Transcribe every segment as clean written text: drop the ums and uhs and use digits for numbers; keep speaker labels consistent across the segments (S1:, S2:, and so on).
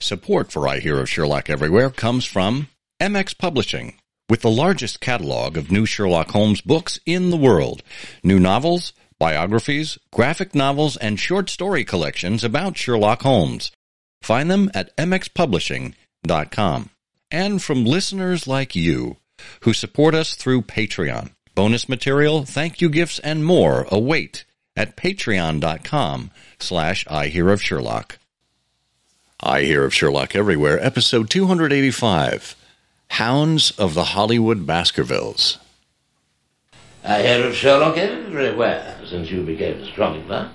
S1: Support for I Hear of Sherlock Everywhere comes from MX Publishing, with the largest catalog of new Sherlock Holmes books in the world. New novels, biographies, graphic novels, and short story collections about Sherlock Holmes. Find them at mxpublishing.com. And from listeners like you, who support us through Patreon. Bonus material, thank you gifts, and more await at patreon.com/I Hear of Sherlock. I Hear of Sherlock Everywhere, episode 285, Hounds of the Hollywood Baskervilles.
S2: I hear of Sherlock everywhere since you became strong enough.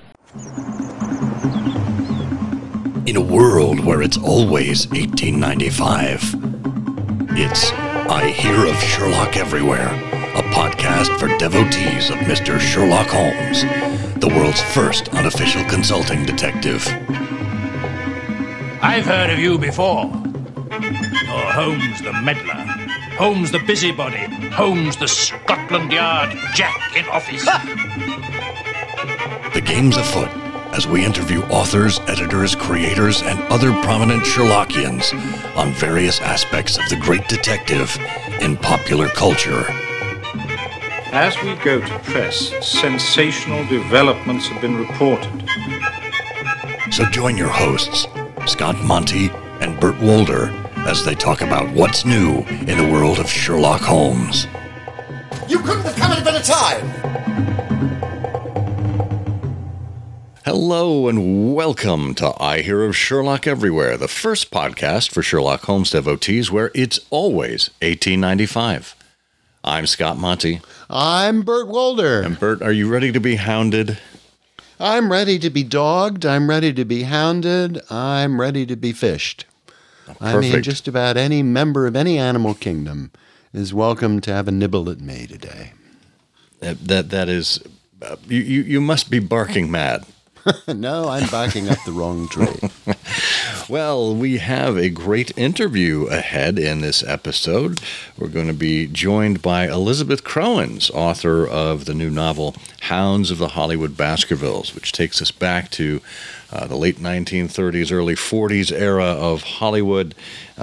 S1: In a world where it's always 1895, it's I Hear of Sherlock Everywhere, a podcast for devotees of Mr. Sherlock Holmes, the world's first unofficial consulting detective.
S3: I've heard of you before. You're Holmes the meddler, Holmes the busybody, Holmes the Scotland Yard Jack in office.
S1: The game's afoot as we interview authors, editors, creators, and other prominent Sherlockians on various aspects of the great detective in popular culture.
S4: As we go to press, sensational developments have been reported.
S1: So join your hosts, Scott Monty and Burt Wolder, as they talk about what's new in the world of Sherlock Holmes.
S5: You couldn't have come at a better time!
S1: Hello and welcome to I Hear of Sherlock Everywhere, the first podcast for Sherlock Holmes devotees where it's always 1895. I'm Scott Monty.
S6: I'm Burt Wolder.
S1: And Burt, are you ready to be hounded?
S6: I'm ready to be dogged. I'm ready to be hounded. I'm ready to be fished.
S1: Perfect.
S6: I mean, just about any member of any animal kingdom is welcome to have a nibble at me today.
S1: That is, you must be barking mad.
S6: No, I'm backing up the wrong tree.
S1: Well, we have a great interview ahead in this episode. We're going to be joined by Elizabeth Crowens, author of the new novel Hounds of the Hollywood Baskervilles, which takes us back to the late 1930s, early 40s era of Hollywood,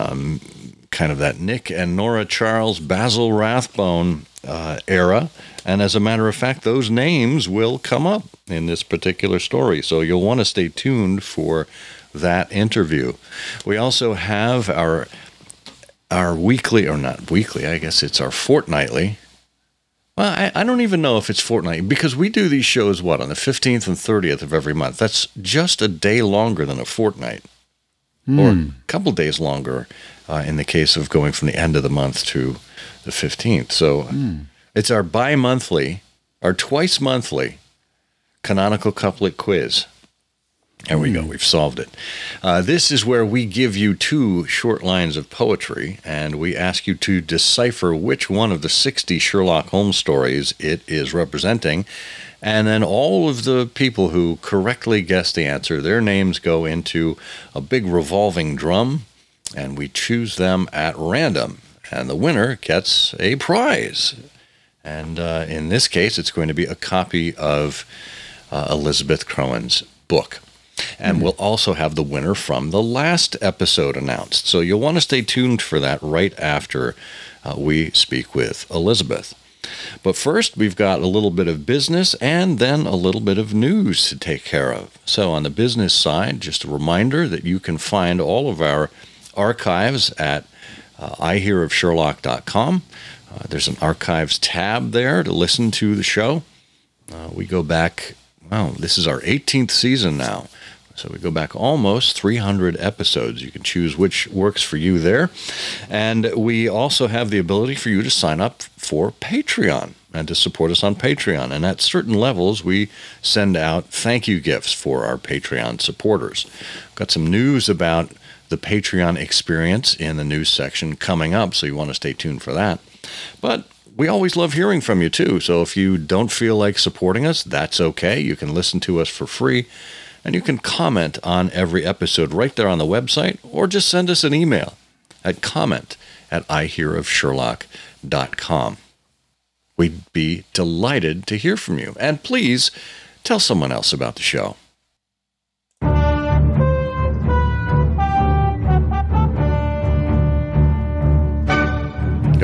S1: kind of that Nick and Nora Charles, Basil Rathbone era. And as a matter of fact, those names will come up in this particular story, so you'll want to stay tuned for that interview. We also have our weekly, or not weekly, I guess it's our fortnightly. Well, I don't even know if it's fortnightly, because we do these shows, on the 15th and 30th of every month. That's just a day longer than a fortnight, or a couple days longer in the case of going from the end of the month to the 15th. So it's our bi-monthly, our twice-monthly canonical couplet quiz. There we go. We've solved it. This is where we give you two short lines of poetry, and we ask you to decipher which one of the 60 Sherlock Holmes stories it is representing. And then all of the people who correctly guess the answer, their names go into a big revolving drum, and we choose them at random. And the winner gets a prize. And in this case, it's going to be a copy of Elizabeth Crowens' book. And we'll also have the winner from the last episode announced. So you'll want to stay tuned for that right after we speak with Elizabeth. But first, we've got a little bit of business and then a little bit of news to take care of. So on the business side, just a reminder that you can find all of our archives at ihearofsherlock.com. There's an archives tab there to listen to the show. We go back, this is our 18th season now. So we go back almost 300 episodes. You can choose which works for you there. And we also have the ability for you to sign up for Patreon and to support us on Patreon. And at certain levels, we send out thank you gifts for our Patreon supporters. We've got some news about the Patreon experience in the news section coming up, so you want to stay tuned for that. But we always love hearing from you, too. So if you don't feel like supporting us, that's okay. You can listen to us for free. And you can comment on every episode right there on the website, or just send us an email at comment@ihearofsherlock.com. We'd be delighted to hear from you. And please tell someone else about the show.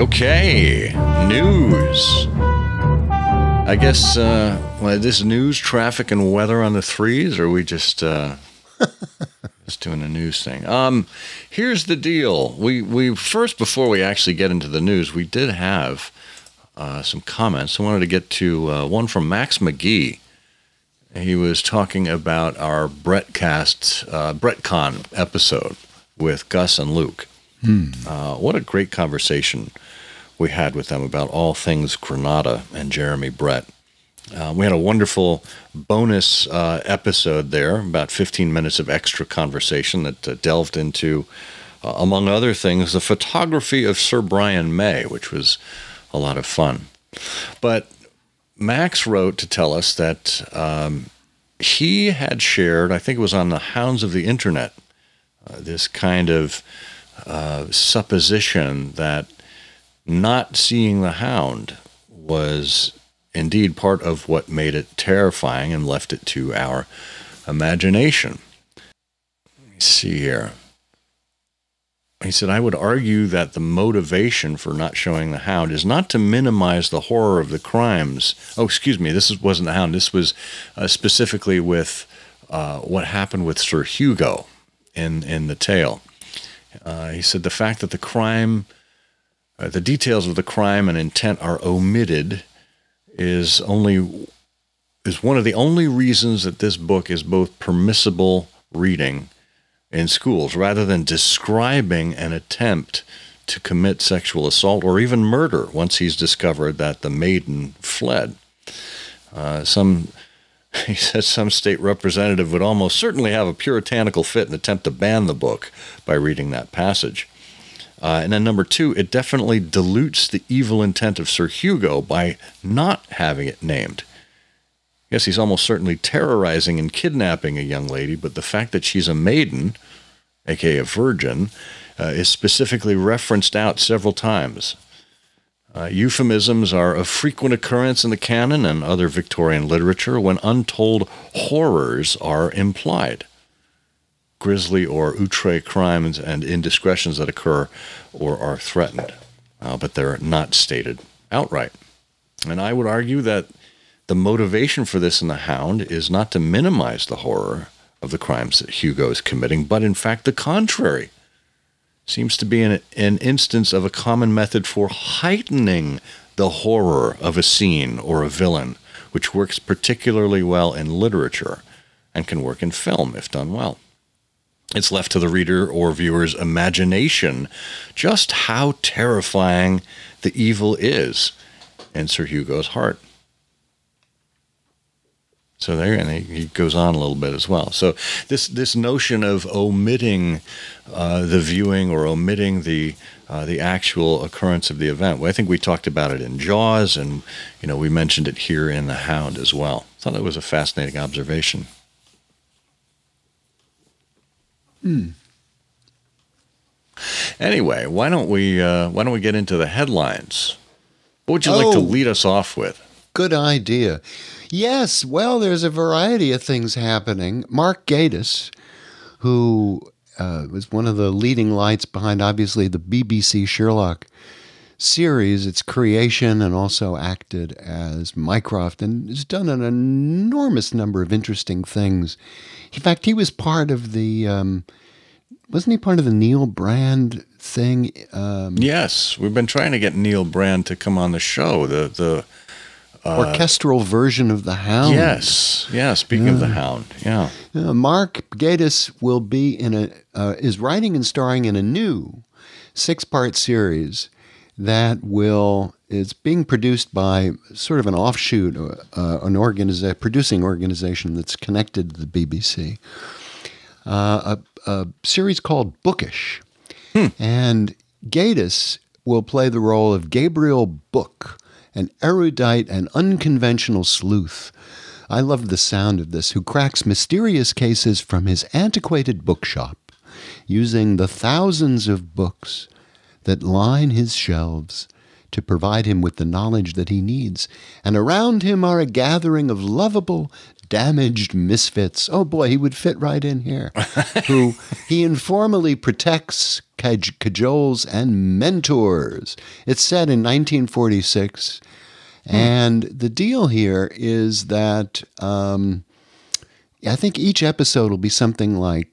S1: Okay, news. I guess, this news, traffic, and weather on the threes, or are we just doing a news thing? Here's the deal. We first, before we actually get into the news, we did have some comments. I wanted to get to one from Max McGee. He was talking about our BrettCon episode with Gus and Luke. What a great conversation we had with them about all things Granada and Jeremy Brett. We had a wonderful bonus episode there, about 15 minutes of extra conversation that delved into, among other things, the photography of Sir Brian May, which was a lot of fun. But Max wrote to tell us that he had shared, I think it was on the Hounds of the Internet, this kind of supposition that not seeing the hound was indeed part of what made it terrifying and left it to our imagination. Let me see here. He said, I would argue that the motivation for not showing the hound is not to minimize the horror of the crimes. Oh, excuse me, wasn't the hound. This was specifically with what happened with Sir Hugo in the tale. He said the fact that the crime, the details of the crime and intent are omitted is one of the only reasons that this book is both permissible reading in schools, rather than describing an attempt to commit sexual assault or even murder once he's discovered that the maiden fled. He says some state representative would almost certainly have a puritanical fit and attempt to ban the book by reading that passage. And then number two, it definitely dilutes the evil intent of Sir Hugo by not having it named. Yes, he's almost certainly terrorizing and kidnapping a young lady, but the fact that she's a maiden, aka a virgin, is specifically referenced out several times. Euphemisms are a frequent occurrence in the canon and other Victorian literature when untold horrors are implied. Grisly or outre crimes and indiscretions that occur or are threatened, but they're not stated outright. And I would argue that the motivation for this in The Hound is not to minimize the horror of the crimes that Hugo is committing, but in fact the contrary. Seems to be an instance of a common method for heightening the horror of a scene or a villain, which works particularly well in literature and can work in film if done well. It's left to the reader or viewer's imagination just how terrifying the evil is in Sir Hugo's heart. So there, and he goes on a little bit as well. So this notion of omitting the viewing or omitting the actual occurrence of the event, well, I think we talked about it in Jaws, and we mentioned it here in The Hound as well. I thought that was a fascinating observation. Anyway, why don't we get into the headlines? What would you like to lead us off with?
S6: Good idea. Yes, well, there's a variety of things happening. Mark Gatiss, who was one of the leading lights behind, obviously, the BBC Sherlock series, its creation, and also acted as Mycroft, and has done an enormous number of interesting things. In fact, he was part of the... wasn't he part of the Neil Brand thing?
S1: Yes, we've been trying to get Neil Brand to come on the show. The
S6: orchestral version of The Hound.
S1: Yes. Speaking of The Hound, yeah.
S6: Mark Gatiss will be is writing and starring in a new 6-part series that is being produced by sort of an offshoot, producing organization that's connected to the BBC. A series called Bookish. And Gatiss will play the role of Gabriel Book, an erudite and unconventional sleuth. I love the sound of this, who cracks mysterious cases from his antiquated bookshop, using the thousands of books that line his shelves to provide him with the knowledge that he needs. And around him are a gathering of lovable, damaged misfits. Oh boy, he would fit right in here. Who he informally protects, Cajoles and Mentors. It's set in 1946. And the deal here is that I think each episode will be something like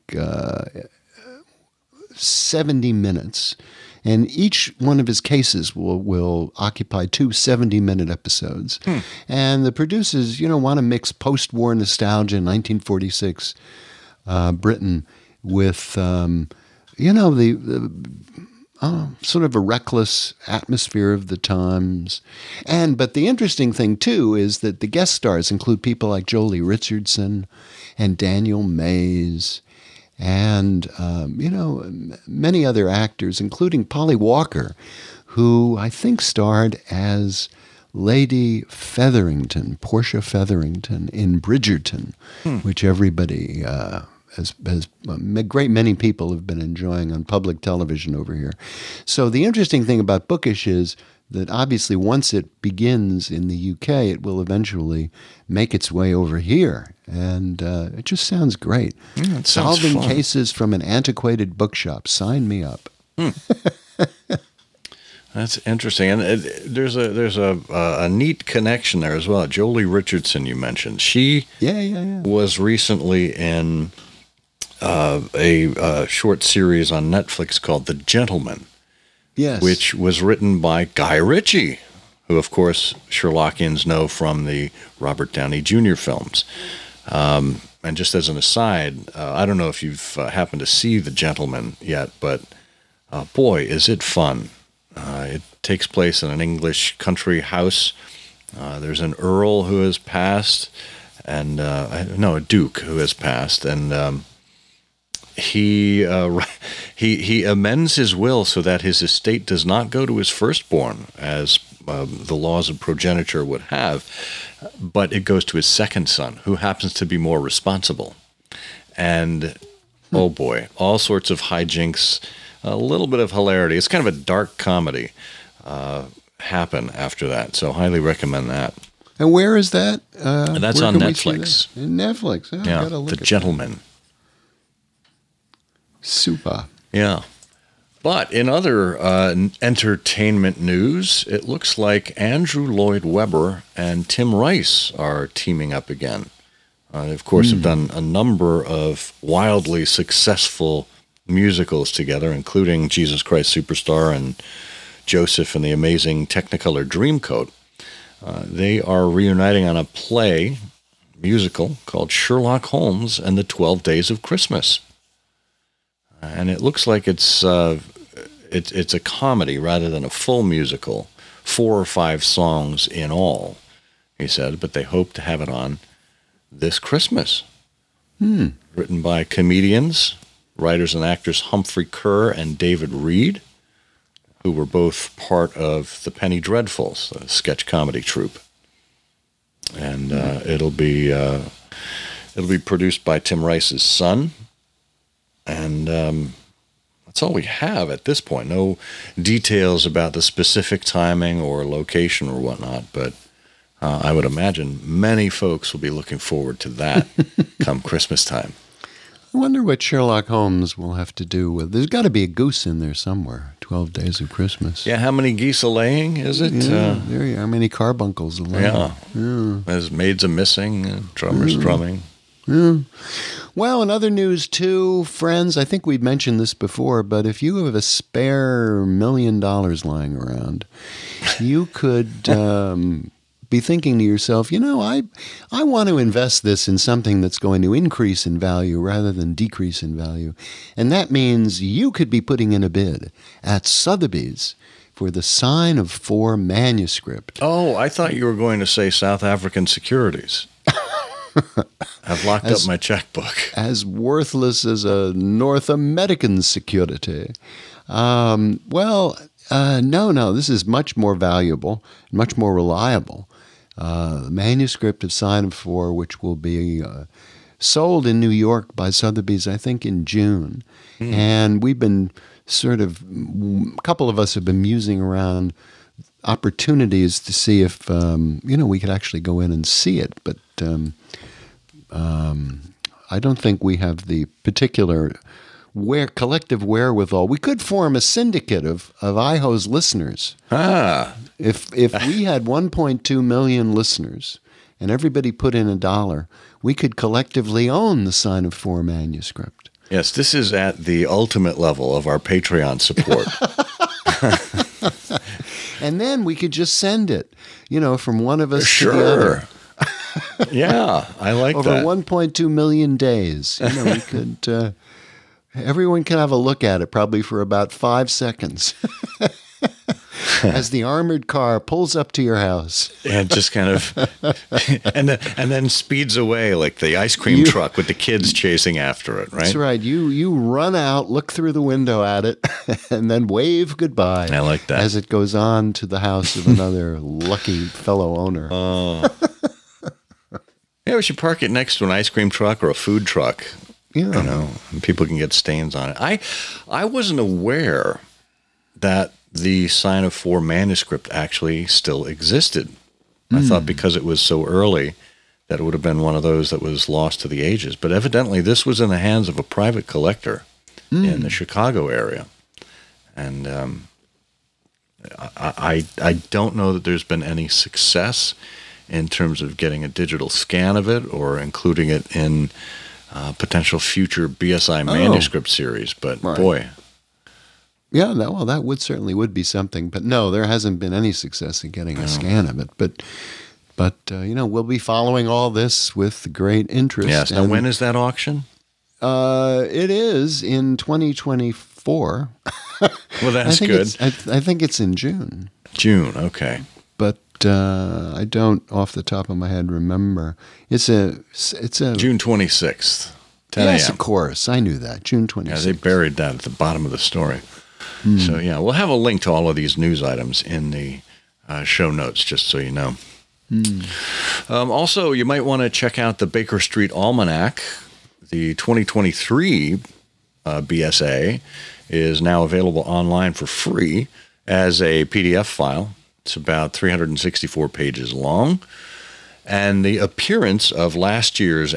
S6: 70 minutes. And each one of his cases will occupy 2 70-minute episodes. And the producers, want to mix post-war nostalgia in 1946 Britain with, the sort of a reckless atmosphere of the times. But the interesting thing, too, is that the guest stars include people like Jolie Richardson and Daniel Mays and, many other actors, including Polly Walker, who I think starred as Lady Featherington, Portia Featherington in Bridgerton, which everybody as a great many people have been enjoying on public television over here. So the interesting thing about Bookish is that obviously once it begins in the UK, it will eventually make its way over here. And it just sounds great.
S1: It sounds
S6: Solving
S1: fun.
S6: cases from an antiquated bookshop. Sign me up.
S1: That's interesting, and there's a neat connection there as well. Jolie Richardson, you mentioned, she was recently in a short series on Netflix called The Gentleman,
S6: Yes.
S1: which was written by Guy Ritchie, who, of course, Sherlockians know from the Robert Downey Jr. films. And just as an aside, I don't know if you've happened to see The Gentleman yet, but boy, is it fun. It takes place in an English country house. There's an earl who has passed, and a duke who has passed, and he amends his will so that his estate does not go to his firstborn, as the laws of progeniture would have, but it goes to his second son, who happens to be more responsible. And oh boy, all sorts of hijinks, a little bit of hilarity. It's kind of a dark comedy happen after that, so highly recommend that.
S6: And where is that?
S1: That's
S6: where
S1: on
S6: can we see
S1: Netflix.
S6: that? Netflix. Oh,
S1: Yeah,
S6: gotta look
S1: The
S6: at
S1: Gentleman.
S6: that. Super.
S1: Yeah. But in other entertainment news, it looks like Andrew Lloyd Webber and Tim Rice are teaming up again. They, of course, have done a number of wildly successful musicals together, including Jesus Christ Superstar and Joseph and the Amazing Technicolor Dreamcoat. They are reuniting on a musical called Sherlock Holmes and the 12 Days of Christmas. And it looks like it's a comedy rather than a full musical, 4 or 5 songs in all, he said, but they hope to have it on this Christmas. Written by comedians, writers and actors Humphrey Kerr and David Reed, who were both part of the Penny Dreadfuls, a sketch comedy troupe. And it'll be produced by Tim Rice's son. And that's all we have at this point. No details about the specific timing or location or whatnot, but I would imagine many folks will be looking forward to that come Christmas time.
S6: I wonder what Sherlock Holmes will have to do with. There's got to be a goose in there somewhere. 12 Days of Christmas.
S1: Yeah, how many geese a laying is it?
S6: Yeah, there you are. How many carbuncles a laying?
S1: Yeah. There's maids a missing, drummers drumming.
S6: Well, in other news too, friends, I think we've mentioned this before, but if you have a spare $1 million lying around, you could be thinking to yourself, I want to invest this in something that's going to increase in value rather than decrease in value. And that means you could be putting in a bid at Sotheby's for the Sign of 4 manuscript.
S1: Oh, I thought you were going to say South African Securities. I've locked up my checkbook.
S6: As worthless as a North American security. No, this is much more valuable, much more reliable. The manuscript of Sign of 4, which will be sold in New York by Sotheby's, I think, in June. And we've been a couple of us have been musing around opportunities to see if, we could actually go in and see it. But I don't think we have the particular collective wherewithal. We could form a syndicate of IHO's listeners. If we had 1.2 million listeners and everybody put in $1, we could collectively own the Sign of Four manuscript.
S1: Yes, this is at the ultimate level of our Patreon support.
S6: And then we could just send it, from one of us to the other.
S1: Yeah, I like
S6: Over
S1: that.
S6: 1.2 million days. We could, everyone can have a look at it probably for about 5 seconds. As the armored car pulls up to your house.
S1: And just kind of, and then speeds away like the ice cream truck with the kids chasing after it, right?
S6: That's right. You run out, look through the window at it, and then wave goodbye.
S1: I like that.
S6: As it goes on to the house of another lucky fellow owner.
S1: Yeah, we should park it next to an ice cream truck or a food truck.
S6: Yeah.
S1: And people can get stains on it. I wasn't aware that the Sign of Four manuscript actually still existed. I thought because it was so early that it would have been one of those that was lost to the ages. But evidently this was in the hands of a private collector in the Chicago area. And I don't know that there's been any success in terms of getting a digital scan of it or including it in potential future BSI manuscript series. But boy...
S6: Yeah, that would be something. But no, there hasn't been any success in getting a scan of it. But we'll be following all this with great interest.
S1: Yes. Now, when is that auction?
S6: It is in 2024.
S1: Well, that's good.
S6: I think it's in June.
S1: June, okay.
S6: But I don't, off the top of my head, remember. It's a
S1: June 26th, 10 a.m.
S6: Yes, of course. I knew that. June 26th.
S1: Yeah, they buried that at the bottom of the story. So, yeah, we'll have a link to all of these news items in the show notes, just so you know. Also, you might want to check out the Baker Street Almanac. The 2023 BSA is now available online for free as a PDF file. It's about 364 pages long. And the appearance of last year's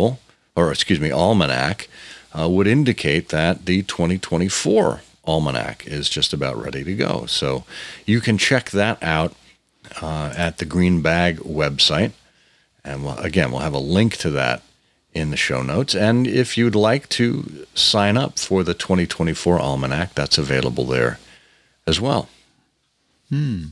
S1: almanac would indicate that the 2024 almanac is just about ready to go. So you can check that out at the Green Bag website. And we'll have a link to that in the show notes. And if you'd like to sign up for the 2024 almanac, that's available there as well.
S6: And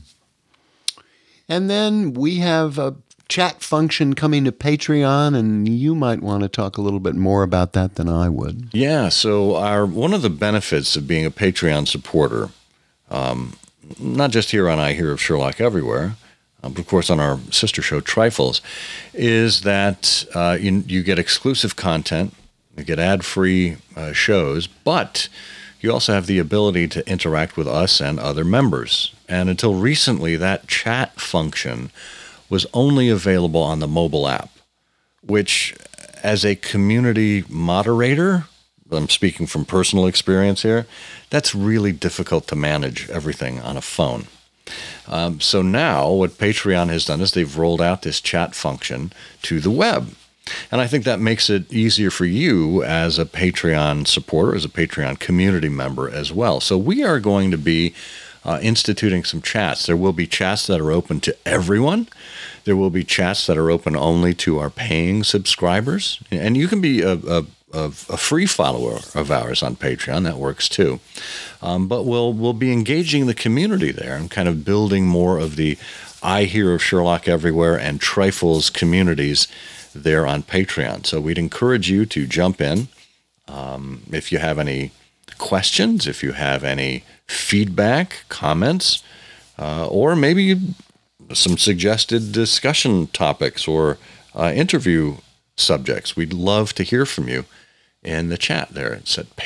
S6: then we have a chat function coming to Patreon, and you might want to talk a little bit more about that than I would.
S1: Yeah, so one of the benefits of being a Patreon supporter, not just here on I Hear of Sherlock Everywhere, but of course on our sister show Trifles, is that you get exclusive content, you get ad-free shows, but you also have the ability to interact with us and other members. And until recently, that chat function was only available on the mobile app, which as a community moderator, I'm speaking from personal experience here, that's really difficult to manage everything on a phone. So now what Patreon has done is they've rolled out this chat function to the web. And I think that makes it easier for you as a Patreon supporter, as a Patreon community member as well. So we are going to be instituting some chats. There will be chats that are open to everyone. There will be chats that are open only to our paying subscribers. And you can be a free follower of ours on Patreon. That works too. But we'll be engaging the community there and kind of building more of the I Hear of Sherlock Everywhere and Trifles communities there on Patreon. So we'd encourage you to jump in. If you have any questions, if you have any feedback, comments, or maybe some suggested discussion topics or interview subjects, we'd love to hear from you in the chat there. It's at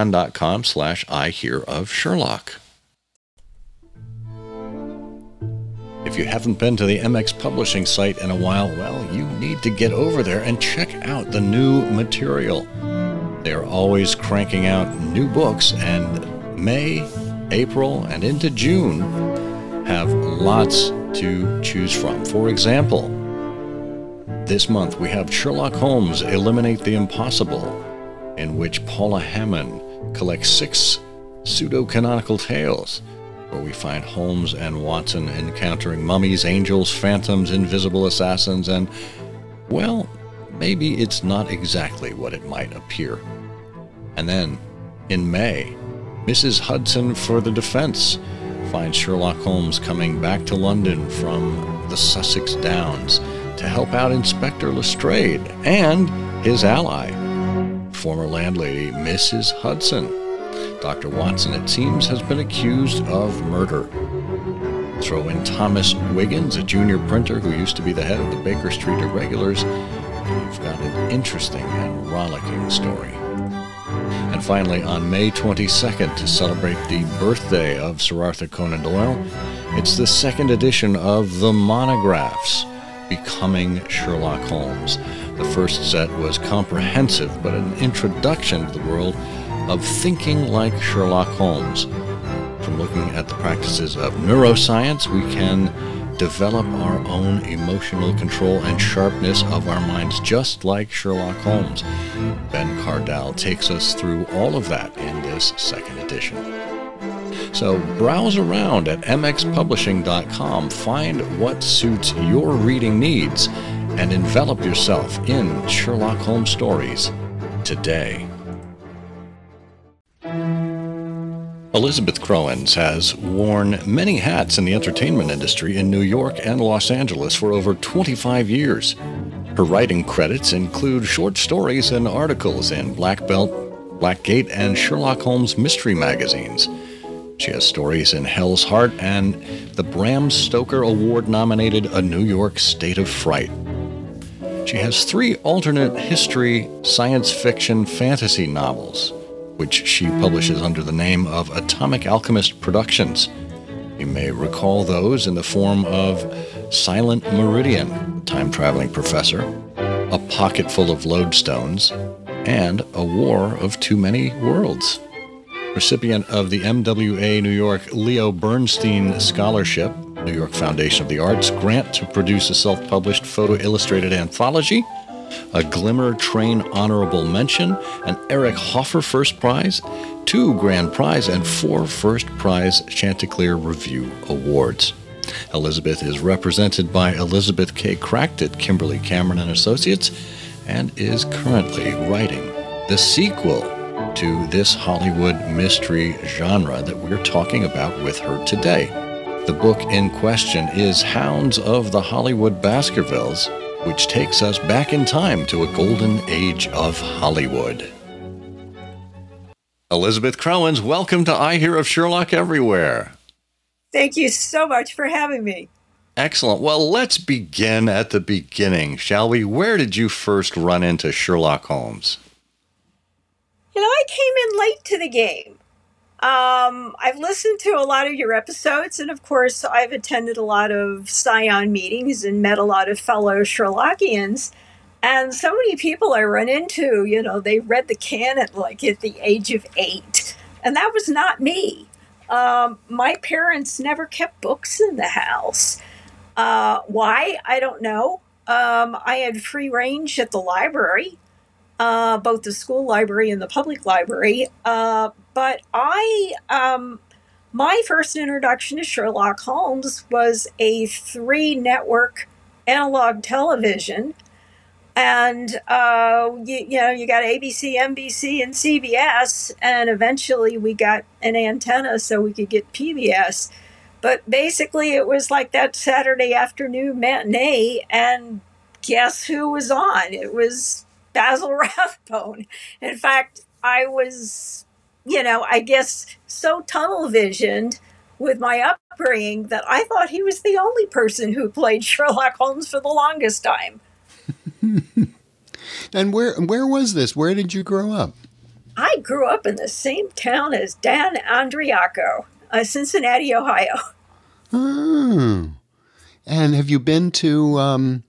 S1: patreon.com/IHearOfSherlock. If you haven't been to the MX Publishing site in a while, well, you need to get over there and check out the new material. They are always cranking out new books, and May, April, and into June have lots to choose from. For example, this month we have Sherlock Holmes Eliminate the Impossible, in which Paula Hammond collects 6 pseudo-canonical tales, where we find Holmes and Watson encountering mummies, angels, phantoms, invisible assassins, and, well, maybe it's not exactly what it might appear. And then, in May, Mrs. Hudson for the Defense finds Sherlock Holmes coming back to London from the Sussex Downs to help out Inspector Lestrade and his ally, former landlady Mrs. Hudson. Dr. Watson, it seems, has been accused of murder. Throw in Thomas Wiggins, a junior printer who used to be the head of the Baker Street Irregulars, and you've got an interesting and rollicking story. And finally, on May 22nd, to celebrate the birthday of Sir Arthur Conan Doyle, it's the 2nd edition of The Monographs, Becoming Sherlock Holmes. The first set was comprehensive, but an introduction to the world of thinking like Sherlock Holmes. From looking at the practices of neuroscience, we can develop our own emotional control and sharpness of our minds, just like Sherlock Holmes. Ben Cardall takes us through all of that in this 2nd edition. So browse around at mxpublishing.com, find what suits your reading needs, and envelop yourself in Sherlock Holmes stories today. Elizabeth Crowens has worn many hats in the entertainment industry in New York and Los Angeles for over 25 years. Her writing credits include short stories and articles in Black Belt, Blackgate, and Sherlock Holmes mystery magazines. She has stories in Hell's Heart and the Bram Stoker Award-nominated A New York State of Fright. She has 3 alternate history science fiction fantasy novels, which she publishes under the name of Atomic Alchemist Productions. You may recall those in the form of Silent Meridian, Time-Traveling Professor, A Pocket Full of Lodestones, and A War of Too Many Worlds. Recipient of the MWA New York Leo Bernstein Scholarship, New York Foundation of the Arts, grant to produce a self-published photo-illustrated anthology, a Glimmer Train Honorable Mention, an Eric Hoffer First Prize, 2 Grand Prize, and 4 First Prize Chanticleer Review Awards. Elizabeth is represented by Elizabeth K. Cracked at Kimberly Cameron and Associates, and is currently writing the sequel to this Hollywood mystery genre that we're talking about with her today. The book in question is Hounds of the Hollywood Baskervilles, which takes us back in time to a golden age of Hollywood. Elizabeth Crowens, welcome to I Hear of Sherlock Everywhere.
S7: Thank you so much for having me.
S1: Excellent. Well, let's begin at the beginning, shall we? Where did you first run into Sherlock Holmes?
S7: I came in late to the game. I've listened to a lot of your episodes, and of course, I've attended a lot of Scion meetings and met a lot of fellow Sherlockians. And so many people I run into, they read the canon like at the age of 8. And that was not me. My parents never kept books in the house. Why? I don't know. I had free range at the library, both the school library and the public library. But my first introduction to Sherlock Holmes was a 3-network analog television. And, you got ABC, NBC, and CBS, and eventually we got an antenna so we could get PBS. But basically it was like that Saturday afternoon matinee, and guess who was on? It was Basil Rathbone. In fact, I was, I guess so tunnel visioned with my upbringing that I thought he was the only person who played Sherlock Holmes for the longest time.
S6: And where was this? Where did you grow up?
S7: I grew up in the same town as Dan Andriaco, Cincinnati, Ohio.
S6: Oh. And have you been to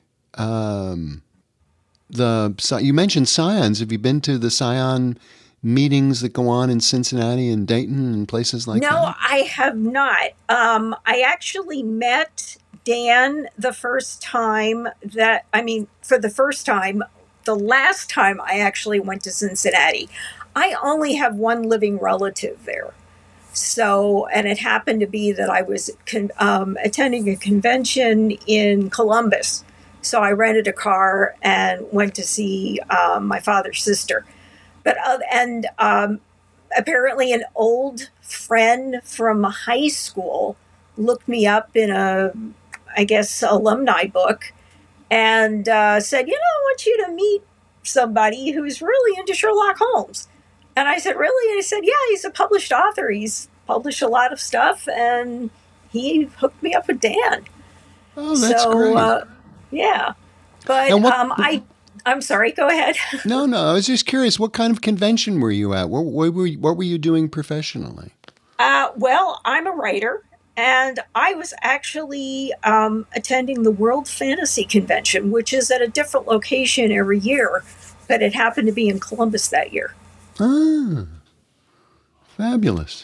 S6: you mentioned Scions. Have you been to the Scion meetings that go on in Cincinnati and Dayton and places like that?
S7: No, I have not. I actually met Dan for the first time the last time I actually went to Cincinnati, I only have one living relative there. So, and it happened to be that I was attending a convention in Columbus. So I rented a car and went to see my father's sister. But apparently an old friend from high school looked me up in I guess, alumni book and said, I want you to meet somebody who's really into Sherlock Holmes. And I said, really? And he said, yeah, he's a published author. He's published a lot of stuff, and he hooked me up with Dan.
S6: Oh, that's great.
S7: Yeah. But I'm sorry, go ahead.
S6: No, I was just curious, what kind of convention were you at? What were you doing professionally?
S7: Well, I'm a writer, and I was actually attending the World Fantasy Convention, which is at a different location every year, but it happened to be in Columbus that year.
S6: Ah, fabulous.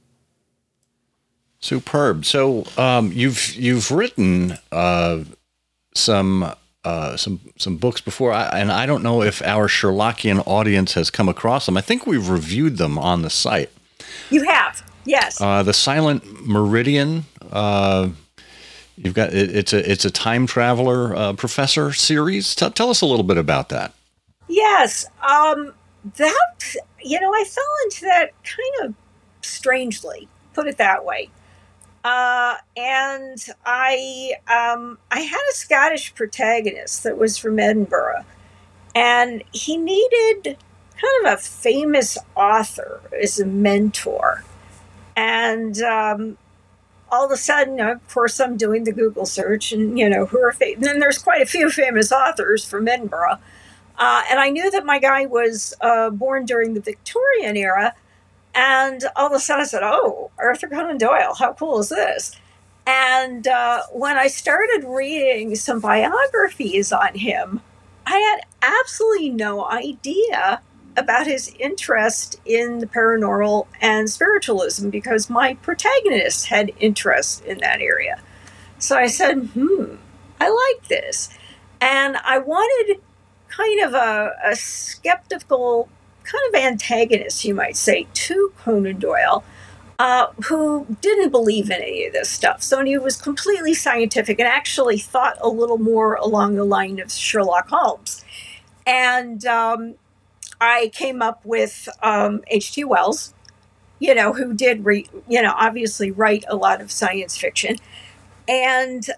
S1: Superb. So you've written some books before, and I don't know if our Sherlockian audience has come across them. I think we've reviewed them on the site.
S7: You have, yes.
S1: The Silent Meridian. You've got it's a time traveler professor series. Tell us a little bit about that.
S7: Yes, that I fell into that kind of strangely, put it that way. And I had a Scottish protagonist that was from Edinburgh, and he needed kind of a famous author as a mentor. And all of a sudden, of course, I'm doing the Google search, and who are and then there's quite a few famous authors from Edinburgh, and I knew that my guy was born during the Victorian era. And all of a sudden I said, oh, Arthur Conan Doyle, how cool is this? And when I started reading some biographies on him, I had absolutely no idea about his interest in the paranormal and spiritualism because my protagonist had interest in that area. So I said, I like this. And I wanted kind of a skeptical kind of antagonist, you might say, to Conan Doyle, who didn't believe in any of this stuff. So he was completely scientific and actually thought a little more along the line of Sherlock Holmes. And I came up with H.G. Wells, who did, obviously write a lot of science fiction. And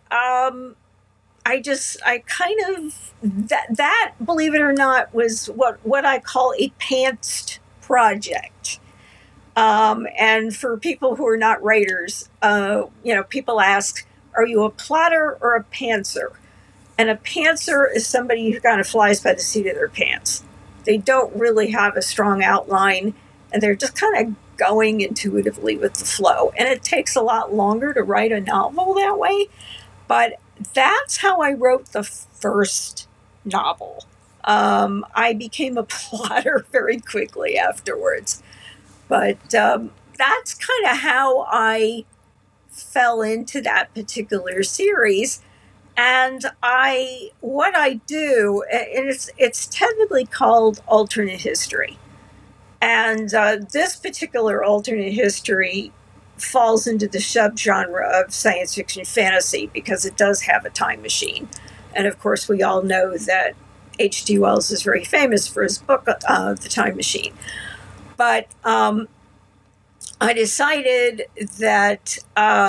S7: that, believe it or not, was what I call a pantsed project. And for people who are not writers, people ask, are you a plotter or a pantser? And a pantser is somebody who kind of flies by the seat of their pants. They don't really have a strong outline, and they're just kind of going intuitively with the flow. And it takes a lot longer to write a novel that way, but that's how I wrote the first novel. I became a plotter very quickly afterwards. But that's kind of how I fell into that particular series. And what I do, and it's technically called alternate history. And this particular alternate history falls into the subgenre of science fiction fantasy because it does have a time machine. And of course, we all know that H.G. Wells is very famous for his book, The Time Machine. But I decided that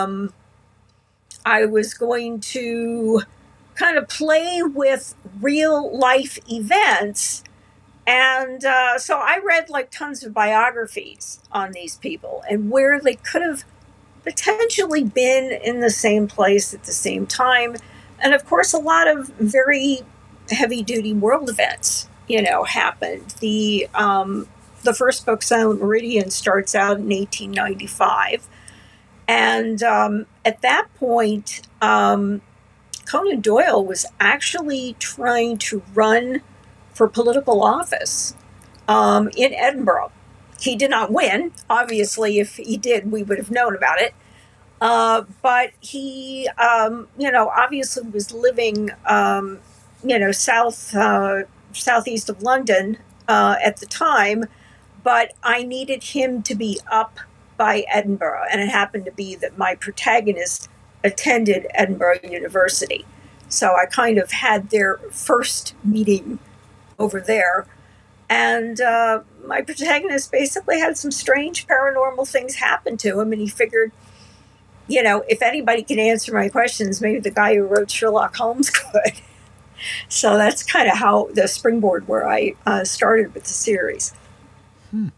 S7: I was going to kind of play with real life events. And so I read tons of biographies on these people and where they could have potentially been in the same place at the same time. And of course, a lot of very heavy duty world events, happened. The first book, Silent Meridian, starts out in 1895. And at that point, Conan Doyle was actually trying to run for political office in Edinburgh. He did not win. Obviously, if he did, we would have known about it. But he, obviously was living, south southeast of London at the time, but I needed him to be up by Edinburgh, and it happened to be that my protagonist attended Edinburgh University. So I kind of had their first meeting over there. And my protagonist basically had some strange paranormal things happen to him, and he figured, if anybody can answer my questions, maybe the guy who wrote Sherlock Holmes could. So that's kind of how the springboard where I started with the series.
S1: Well,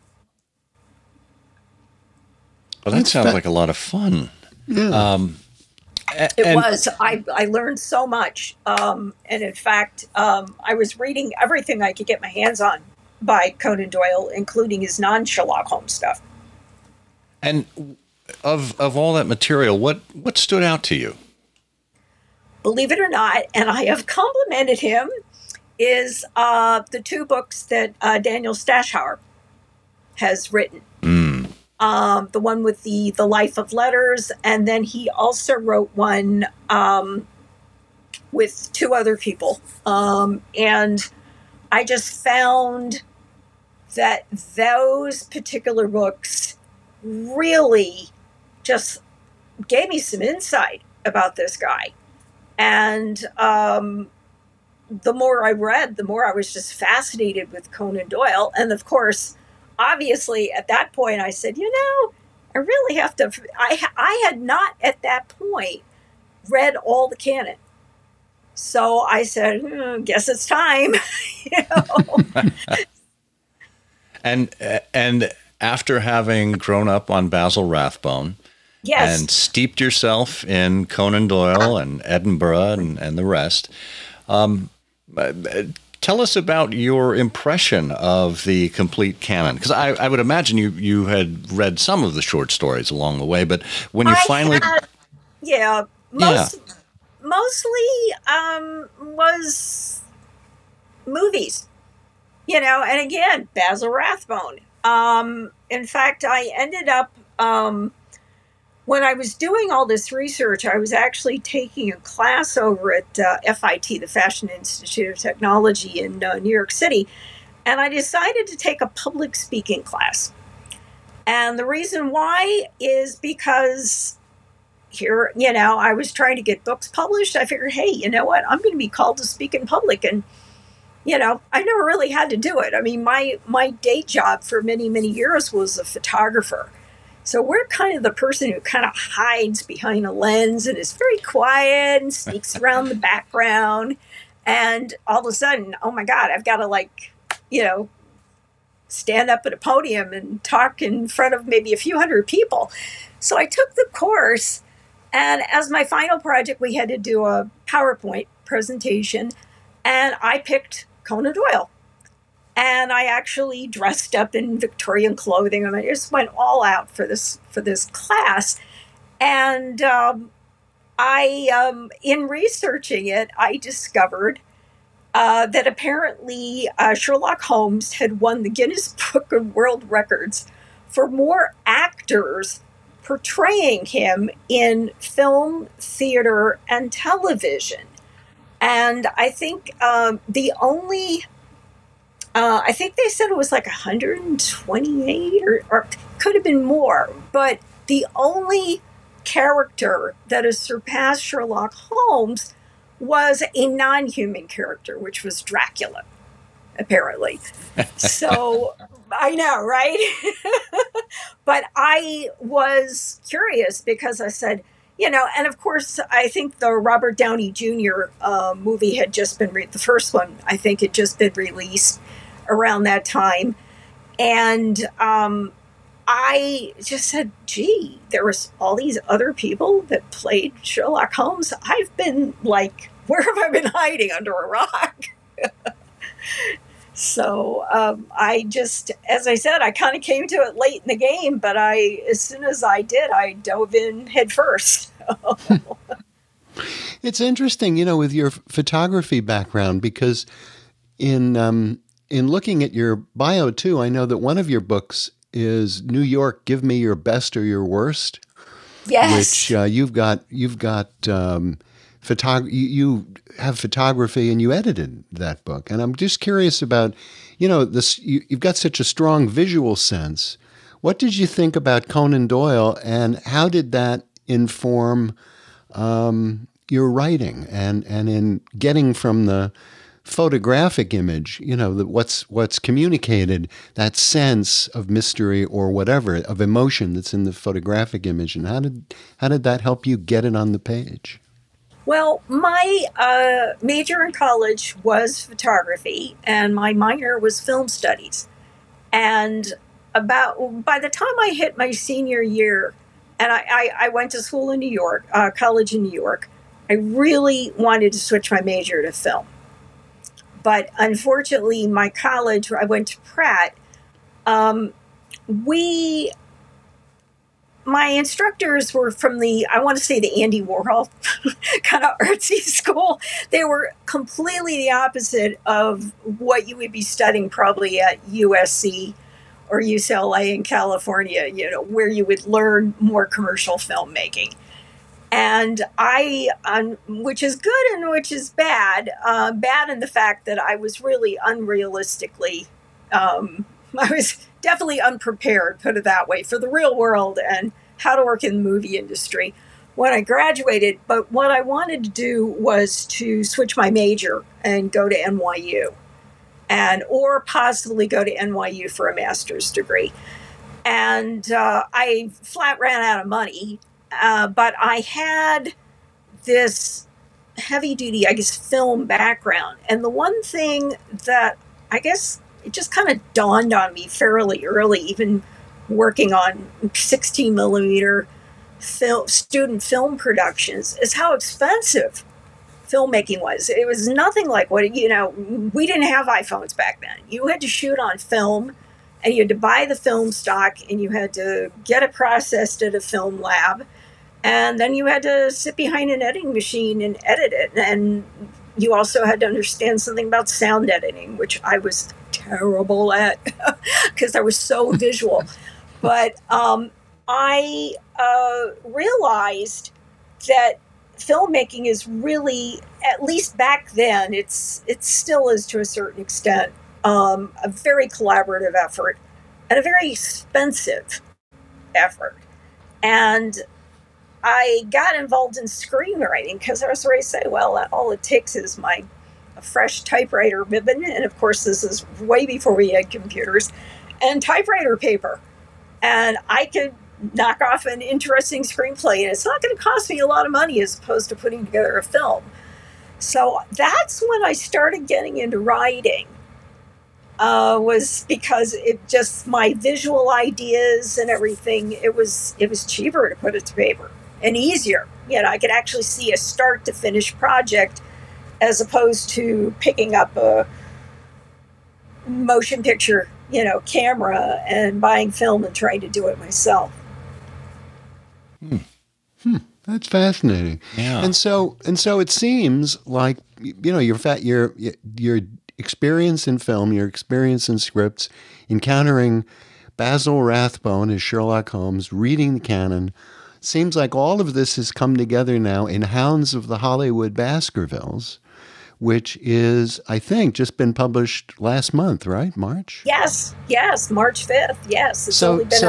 S1: that sounds like a lot of fun.
S6: Yeah.
S7: It was. I learned so much. And in fact, I was reading everything I could get my hands on by Conan Doyle, including his non-Sherlock Holmes stuff.
S1: And of all that material, what stood out to you?
S7: Believe it or not, and I have complimented him, is the 2 books that Daniel Stashauer has written. The one with the Life of Letters, and then he also wrote one with 2 other people. And I just found that those particular books really just gave me some insight about this guy. And the more I read, the more I was just fascinated with Conan Doyle. And of course, obviously, at that point, I said, I really have to. I had not at that point read all the canon. So I said, guess it's time.
S1: And after having grown up on Basil Rathbone,
S7: yes,
S1: and steeped yourself in Conan Doyle and Edinburgh and the rest, tell us about your impression of the complete canon. Because I would imagine you had read some of the short stories along the way, but when you finally...
S7: Mostly was movies, and again, Basil Rathbone. In fact, I ended up, when I was doing all this research, I was actually taking a class over at FIT, the Fashion Institute of Technology in New York City, and I decided to take a public speaking class. And the reason why is because here, I was trying to get books published. I figured, hey, you know what? I'm going to be called to speak in public. And, I never really had to do it. I mean, my day job for many, many years was a photographer. So we're kind of the person who kind of hides behind a lens and is very quiet and sneaks around the background. And all of a sudden, oh my God, I've got to stand up at a podium and talk in front of maybe a few hundred people. So I took the course, and as my final project, we had to do a PowerPoint presentation, and I picked Conan Doyle. And I actually dressed up in Victorian clothing, and I just went all out for this class. And in researching it, I discovered that apparently Sherlock Holmes had won the Guinness Book of World Records for more actors portraying him in film, theater, and television. And I think I think they said it was like 128 or could have been more. But the only character that has surpassed Sherlock Holmes was a non-human character, which was Dracula, apparently. So I know, right? But I was curious because I said, and of course, I think the Robert Downey Jr. Movie had just been, the first one, I think, had just been released around that time. And I just said, gee, there was all these other people that played Sherlock Holmes. I've been like, where have I been hiding, under a rock? So I just, as I said, I kind of came to it late in the game, but as soon as I did, I dove in head first.
S6: It's interesting, with your photography background, because in looking at your bio too, I know that one of your books is New York, Give Me Your Best or Your Worst.
S7: Yes.
S6: Which you've got you have photography and you edited that book. And I'm just curious about, this. You've got such a strong visual sense. What did you think about Conan Doyle, and how did that inform your writing and in getting from the photographic image, what's communicated, that sense of mystery or whatever, of emotion that's in the photographic image, and how did that help you get it on the page?
S7: Well, my major in college was photography, and my minor was film studies. And by the time I hit my senior year, and I went to school in New York, college in New York, I really wanted to switch my major to film. But unfortunately, my college, where I went to Pratt, my instructors were from the Andy Warhol kind of artsy school. They were completely the opposite of what you would be studying probably at USC or UCLA in California, where you would learn more commercial filmmaking. And which is good and which is bad. Bad in the fact that I was really unrealistically, I was definitely unprepared, put it that way, for the real world and how to work in the movie industry when I graduated. But what I wanted to do was to switch my major and go to NYU, or possibly go to NYU for a master's degree. And I flat ran out of money. But I had this heavy-duty, film background. And the one thing that I guess it just kind of dawned on me fairly early, even working on 16-millimeter student film productions, is how expensive filmmaking was. It was nothing like we didn't have iPhones back then. You had to shoot on film, and you had to buy the film stock, and you had to get it processed at a film lab. And then you had to sit behind an editing machine and edit it. And you also had to understand something about sound editing, which I was terrible at because I was so visual. But I realized that filmmaking is really, at least back then, it still is to a certain extent, a very collaborative effort and a very expensive effort. And I got involved in screenwriting because I was ready to say, well, all it takes is a fresh typewriter ribbon. And of course, this is way before we had computers, and typewriter paper. And I could knock off an interesting screenplay, and it's not going to cost me a lot of money as opposed to putting together a film. So that's when I started getting into writing, was because it just, my visual ideas and everything, it was cheaper to put it to paper. And easier. I could actually see a start to finish project as opposed to picking up a motion picture, camera and buying film and trying to do it myself.
S6: That's fascinating.
S1: Yeah.
S6: And so it seems like, your experience in film, your experience in scripts, encountering Basil Rathbone as Sherlock Holmes, reading the canon, seems like all of this has come together now in Hounds of the Hollywood Baskervilles, which is, I think, just been published last month, right? March?
S7: Yes, March 5th. Yes. It's only been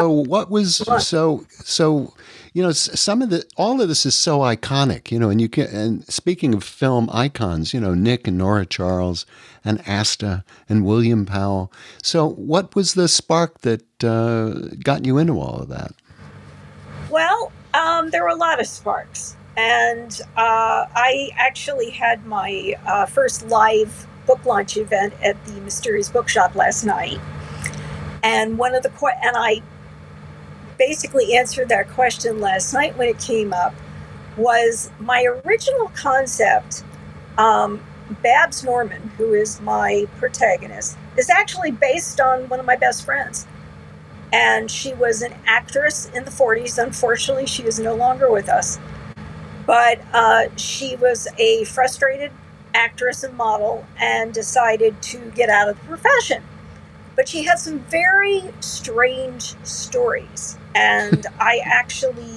S7: all of this is so iconic, and speaking of film icons, Nick and Nora Charles and Asta and William Powell. So what was the spark that got you into all of that? Well, there were a lot of sparks. And I actually had my first live book launch event at the Mysterious Bookshop last night. And I basically answered that question last night when it came up, was my original concept. Babs Norman, who is my protagonist, is actually based on one of my best friends. And she was an actress in the 40s. Unfortunately, she is no longer with us. But she was a frustrated actress and model and decided to get out of the profession. But she had some very strange stories. And I actually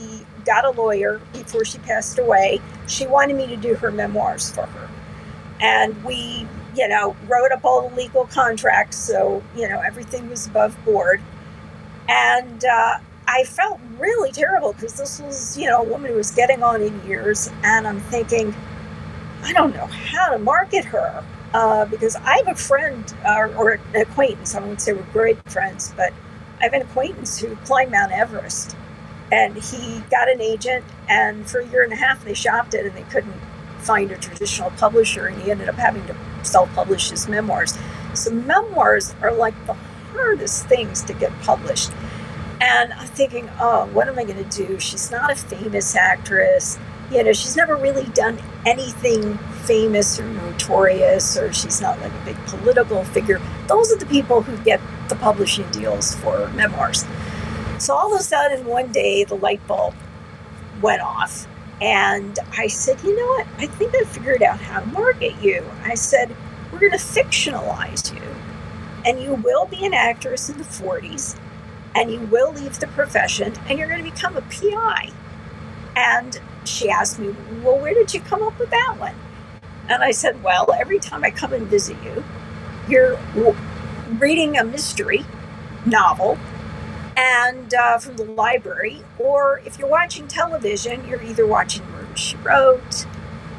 S7: got a lawyer before she passed away. She wanted me to do her memoirs for her. And we, wrote up all the legal contracts, so, everything was above board. And I felt really terrible because this was, a woman who was getting on in years. And I'm thinking, I don't know how to market her because I have a friend or an acquaintance. I wouldn't say we're great friends, but I have an acquaintance who climbed Mount Everest. And he got an agent, and for a year and a half they shopped it, and they couldn't find a traditional publisher, and he ended up having to self-publish his memoirs. So memoirs are like the hardest things to get published. And I'm thinking, oh, what am I going to do? She's not a famous actress. She's never really done anything famous or notorious, or she's not like a big political figure. Those are the people who get the publishing deals for memoirs. So all of a sudden, one day, the light bulb went off. And I said, you know what? I think I figured out how to market you. I said, we're going to fictionalize you. And you will be an actress in the 40s. And you will leave the profession. And you're going to become a PI. And she asked me, well, where did you come up with that one? And I said, well, every time I come and visit you, you're reading a mystery novel and from the library, or if you're watching television, you're either watching Murder, She Wrote,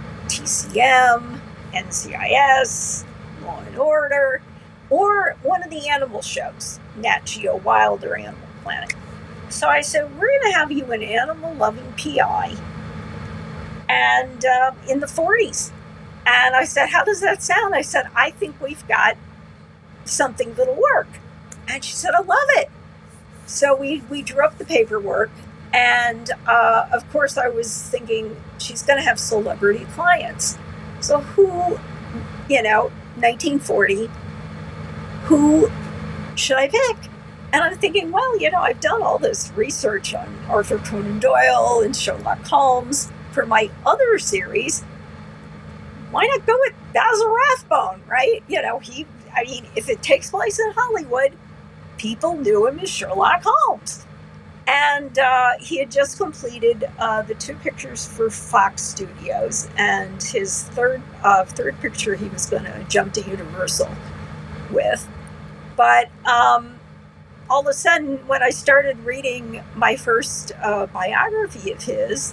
S7: TCM, NCIS, Law and Order, or one of the animal shows, Nat Geo Wild or Animal Planet. So I said, we're going to have you an animal-loving PI and in the 40s. And I said, how does that sound? I said, I think we've got something that'll work. And she said, I love it. So we drew up the paperwork, and of course I was thinking she's going to have celebrity clients. So who, 1940, who should I pick? And I'm thinking, well, I've done all this research on Arthur Conan Doyle and Sherlock Holmes for my other series. Why not go with Basil Rathbone, right? If it takes place in Hollywood, people knew him as Sherlock Holmes. And he had just completed the 2 pictures for Fox Studios, and his third picture he was going to jump to Universal with. But all of a sudden, when I started reading my first biography of his,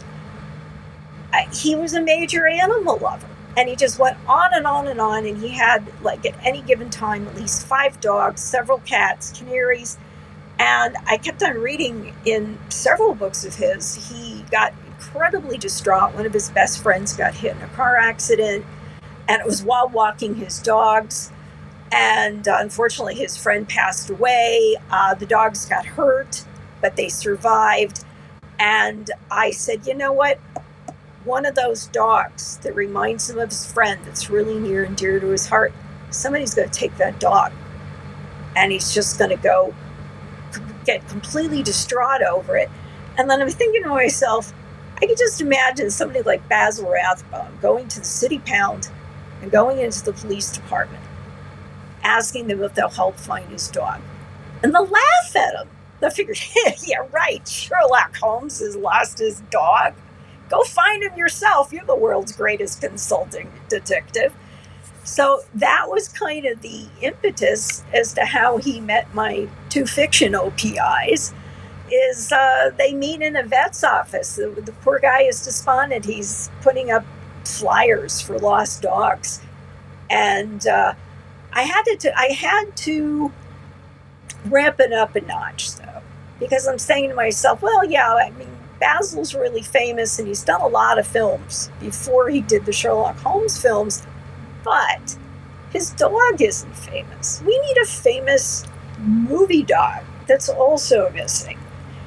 S7: he was a major animal lover. And he just went on and on and on. And he had, like, at any given time, at least 5 dogs, several cats, canaries. And I kept on reading in several books of his. He got incredibly distraught. One of his best friends got hit in a car accident. And it was while walking his dogs. And unfortunately, his friend passed away. The dogs got hurt, but they survived. And I said, you know what? One of those dogs that reminds him of his friend that's really near and dear to his heart, somebody's going to take that dog. And he's just going to go get completely distraught over it. And then I'm thinking to myself, I could just imagine somebody like Basil Rathbone going to the city pound and going into the police department, asking them if they'll help find his dog. And they'll laugh at him. They'll figure, yeah, right, Sherlock Holmes has lost his dog. Go find him yourself. You're the world's greatest consulting detective. So that was kind of the impetus as to how he met my 2 fictional PIs, is they meet in a vet's office. The poor guy is despondent. He's putting up flyers for lost dogs. And I had to ramp it up a notch, though, because I'm saying to myself, well, yeah, Basil's really famous, and he's done a lot of films before he did the Sherlock Holmes films, but his dog isn't famous. We need a famous movie dog that's also missing.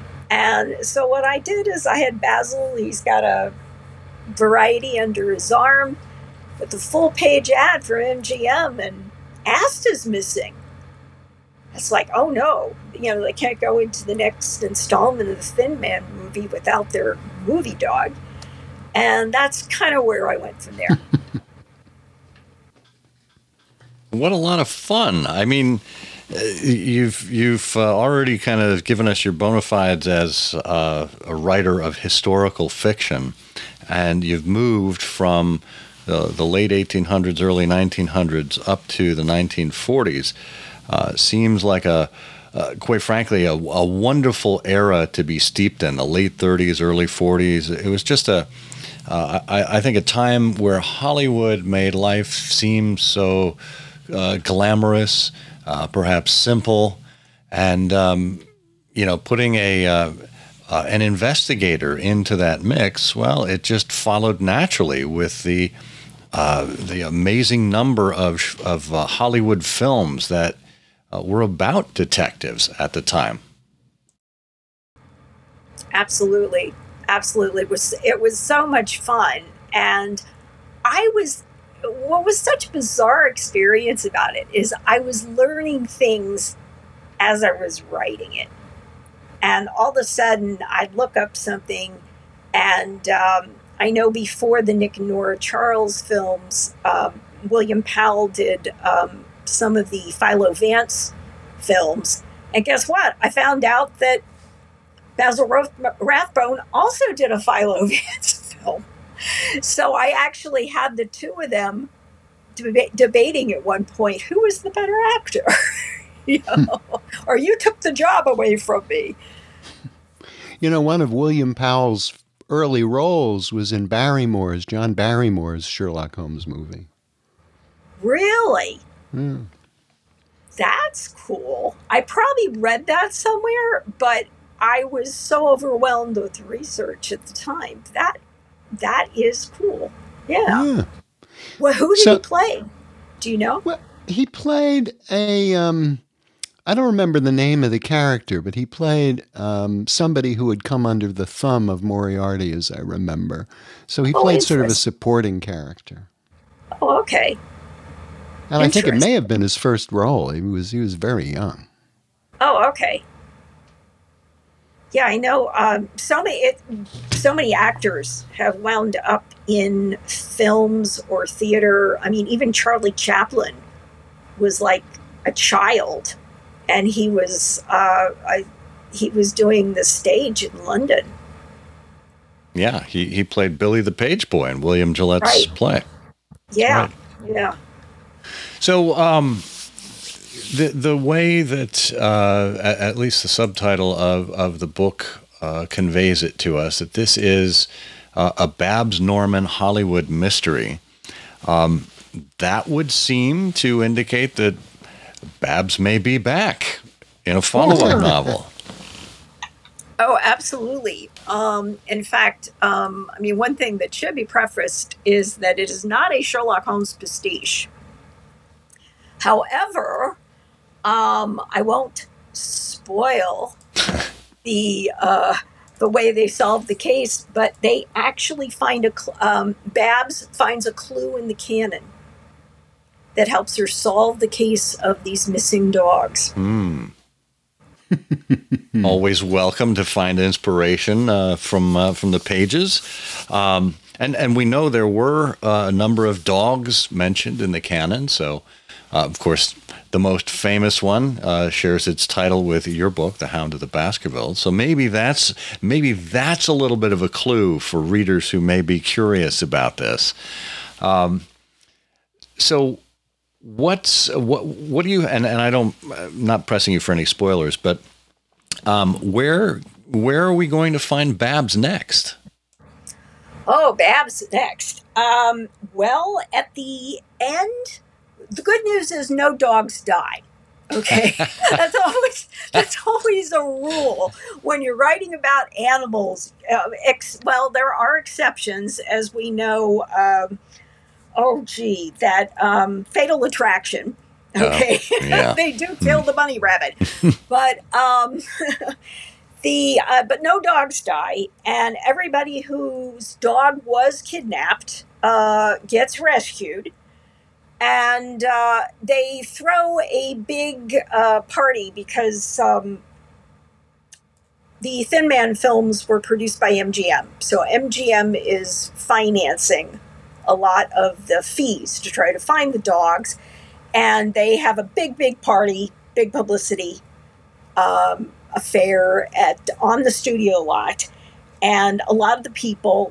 S7: And so what I did is I had Basil, he's got a Variety under his arm with a full-page ad for MGM, and Asta's missing. It's like, oh no, they can't go into the next installment of the Thin Man movie without their movie dog. And that's kind of where I went from there.
S1: What a lot of fun. I mean, You've already kind of given us your bona fides as a writer of historical fiction, and you've moved from the late 1800s, early 1900s up to the 1940s. Seems like quite frankly, a wonderful era to be steeped in, the late 30s, early 40s. It was just I think, a time where Hollywood made life seem so glamorous, perhaps simple, and putting an investigator into that mix. Well, it just followed naturally with the amazing number of Hollywood films that were about detectives at the time.
S7: Absolutely. It was so much fun. And what was such a bizarre experience about it is I was learning things as I was writing it. And all of a sudden I'd look up something, and I know before the Nick and Nora Charles films, William Powell did some of the Philo Vance films. And guess what? I found out that Basil Rathbone also did a Philo Vance film. So I actually had the two of them debating at one point who was the better actor. Or you took the job away from me.
S6: One of William Powell's early roles was in John Barrymore's Sherlock Holmes movie.
S7: Really?
S6: Mm.
S7: That's cool. I probably read that somewhere, but I was so overwhelmed with the research at the time. That is cool. Yeah. Well, who did he play? Do you know?
S6: Well, he played I don't remember the name of the character, but he played somebody who had come under the thumb of Moriarty, as I remember. So he played sort of a supporting character.
S7: Oh, okay.
S6: And I think it may have been his first role. He was very young.
S7: Oh, okay. Yeah, I know. So many actors have wound up in films or theater. I mean, even Charlie Chaplin was like a child, and he was doing the stage in London.
S1: Yeah, he played Billy the Page Boy in William Gillette's play.
S7: Yeah,
S1: right.
S7: Yeah.
S1: So, the way that at least the subtitle of the book conveys it to us, that this is a Babs Norman Hollywood mystery, that would seem to indicate that Babs may be back in a follow-up novel.
S7: Oh, absolutely. In fact, one thing that should be prefaced is that it is not a Sherlock Holmes pastiche. However, I won't spoil the way they solve the case, but they actually find Babs finds a clue in the canon that helps her solve the case of these missing dogs.
S1: Always welcome to find inspiration from the pages. And we know there were a number of dogs mentioned in the canon. So, of course, the most famous one shares its title with your book, The Hound of the Baskervilles. So maybe that's a little bit of a clue for readers who may be curious about this. So what do you, and I'm not pressing you for any spoilers, but where are we going to find Babs next?
S7: Oh, Babs next. Well, at the end, the good news is no dogs die. Okay, that's always a rule when you're writing about animals. Well, there are exceptions, as we know. That Fatal Attraction. Okay,
S1: yeah.
S7: They do kill the bunny rabbit, but but no dogs die, and everybody whose dog was kidnapped gets rescued, and they throw a big party because the Thin Man films were produced by MGM, so MGM is financing a lot of the fees to try to find the dogs, and they have a big party big publicity affair on the studio lot, and a lot of the people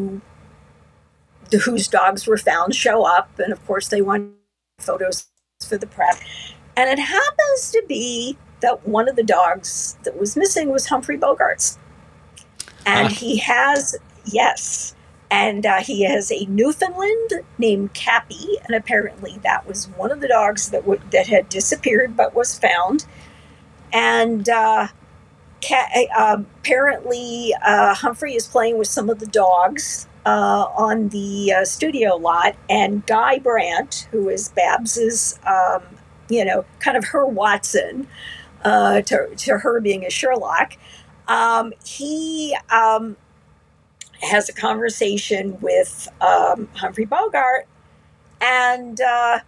S7: whose dogs were found show up, and of course they want photos for the press. And it happens to be that one of the dogs that was missing was Humphrey Bogart's. And he has a Newfoundland named Cappy, and apparently that was one of the dogs that had disappeared but was found. And apparently Humphrey is playing with some of the dogs on the studio lot, and Guy Brandt, who is Babs's, kind of her Watson, to her being a Sherlock, he has a conversation with Humphrey Bogart, and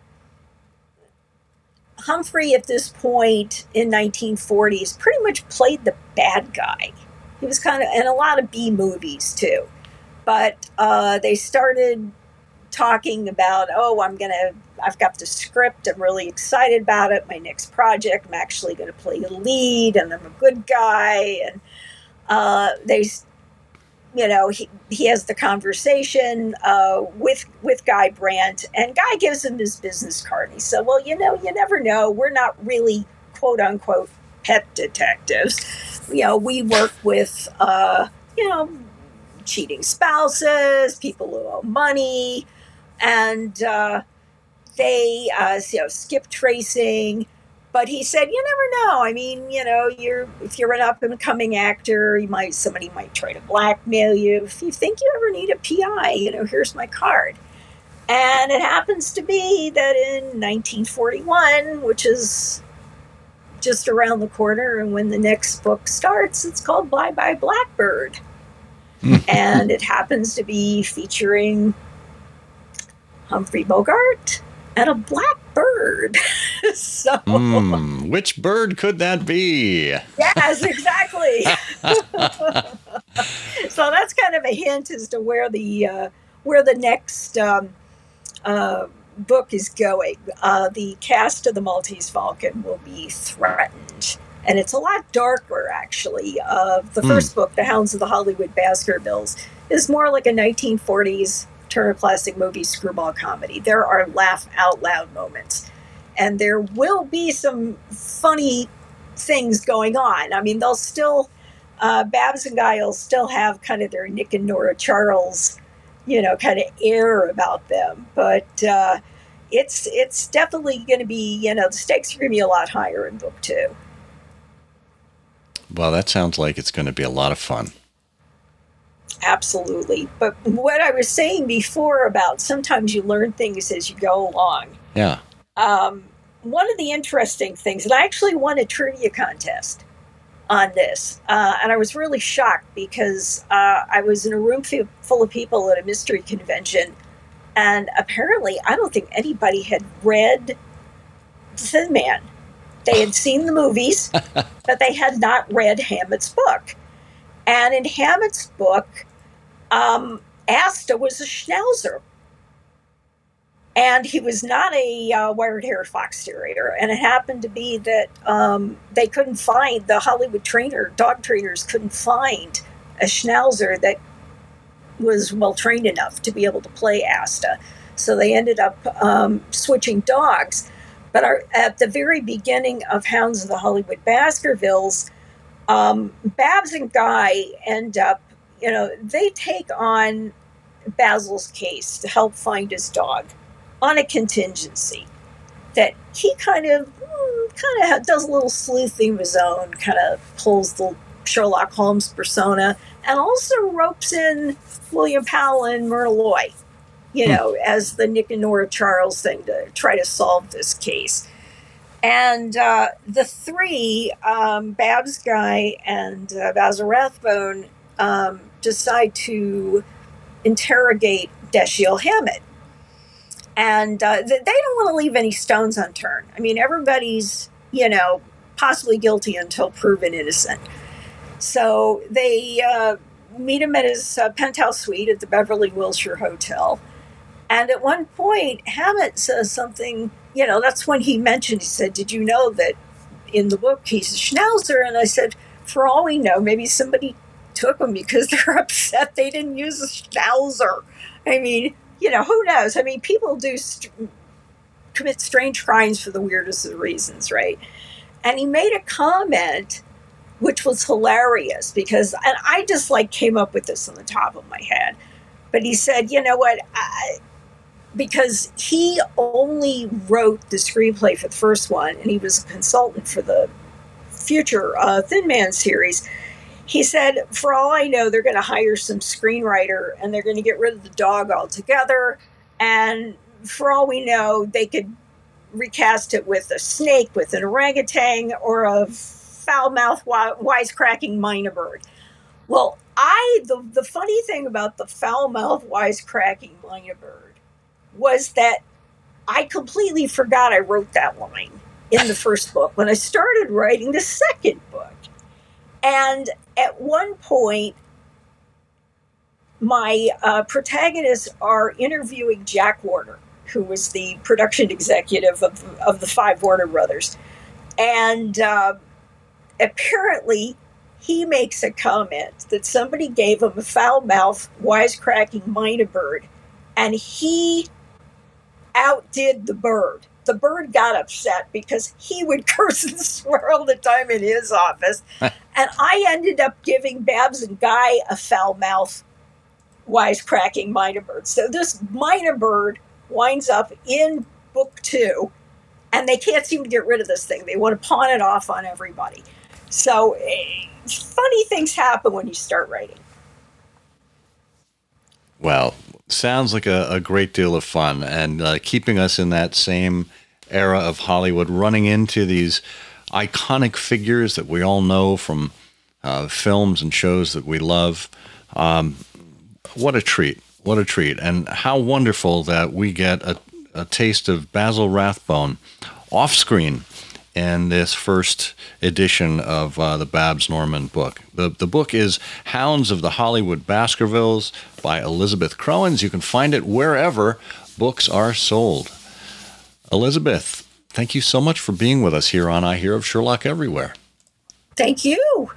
S7: Humphrey at this point in 1940s pretty much played the bad guy. He was kind of in a lot of B movies too, but they started talking about, I've got the script, I'm really excited about it, my next project, I'm actually going to play the lead, and I'm a good guy, and he has the conversation with Guy Brandt, and Guy gives him his business card. He said, well, you never know. We're not really, quote unquote, pet detectives. We work with, cheating spouses, people who owe money, and they, skip tracing. But he said, you never know. I mean, if you're an up and coming actor, somebody might try to blackmail you. If you think you ever need a PI, here's my card. And it happens to be that in 1941, which is just around the corner, and when the next book starts, it's called Bye Bye Blackbird. And it happens to be featuring Humphrey Bogart and a black bird. So,
S1: which bird could that be?
S7: Yes, exactly. So that's kind of a hint as to where the next book is going. The cast of the Maltese Falcon will be threatened, and it's a lot darker, actually. The first book, The Hounds of the Hollywood Baskervilles, is more like a 1940s Turner Classic Movie screwball comedy. There are laugh out loud moments, and there will be some funny things going on. I mean, they'll still, Babs and Guy will still have kind of their Nick and Nora Charles, kind of air about them. But it's definitely going to be, the stakes are going to be a lot higher in book 2.
S1: Well, that sounds like it's going to be a lot of fun.
S7: Absolutely. But what I was saying before about sometimes you learn things as you go along.
S1: Yeah.
S7: One of the interesting things, and I actually won a trivia contest on this, and I was really shocked because I was in a room full of people at a mystery convention, and apparently I don't think anybody had read Thin Man. They had seen the movies, but they had not read Hammett's book. And in Hammett's book, Asta was a Schnauzer. And he was not a wire-haired fox terrier. And it happened to be that they couldn't find, the Hollywood dog trainers couldn't find a Schnauzer that was well-trained enough to be able to play Asta. So they ended up switching dogs. But at the very beginning of Hounds of the Hollywood Baskervilles, Babs and Guy end up, they take on Basil's case to help find his dog on a contingency that he kind of does a little sleuthing of his own, kind of pulls the Sherlock Holmes persona, and also ropes in William Powell and Myrna Loy, as the Nick and Nora Charles thing to try to solve this case. And the three, Babs, Guy, and Basil Rathbone, decide to interrogate Dashiell Hammett. And they don't want to leave any stones unturned. I mean, everybody's, possibly guilty until proven innocent. So they meet him at his penthouse suite at the Beverly Wilshire Hotel. And at one point, Hammett says something, that's when he said, did you know that in the book he's a Schnauzer. And I said, for all we know, maybe somebody took him because they're upset they didn't use a Schnauzer. I mean, who knows? I mean, people do commit strange crimes for the weirdest of reasons, right? And he made a comment which was hilarious because, and I just came up with this on the top of my head, but he said, you know what, because he only wrote the screenplay for the first one and he was a consultant for the future Thin Man series. He said, for all I know, they're going to hire some screenwriter and they're going to get rid of the dog altogether. And for all we know, they could recast it with a snake, with an orangutan, or a foul-mouthed, wisecracking mynah bird. Well, the funny thing about the foul-mouthed, wisecracking mynah bird was that I completely forgot I wrote that line in the first book when I started writing the second book. And at one point, my protagonists are interviewing Jack Warner, who was the production executive of the 5 Warner Brothers. And apparently, he makes a comment that somebody gave him a foul-mouthed, wisecracking mynah bird, and he outdid the bird. The bird got upset because he would curse and swear all the time in his office. And I ended up giving Babs and Guy a foul-mouthed, wisecracking mynah bird. So this mynah bird winds up in book 2, and they can't seem to get rid of this thing. They want to pawn it off on everybody. So funny things happen when you start writing.
S1: Well, sounds like a great deal of fun, and keeping us in that same era of Hollywood, running into these iconic figures that we all know from films and shows that we love. What a treat. What a treat. And how wonderful that we get a taste of Basil Rathbone off screen in this first edition of the Babs Norman book. The book is Hounds of the Hollywood Baskervilles by Elizabeth Crowens. You can find it wherever books are sold. Elizabeth, thank you so much for being with us here on I Hear of Sherlock Everywhere.
S7: Thank you.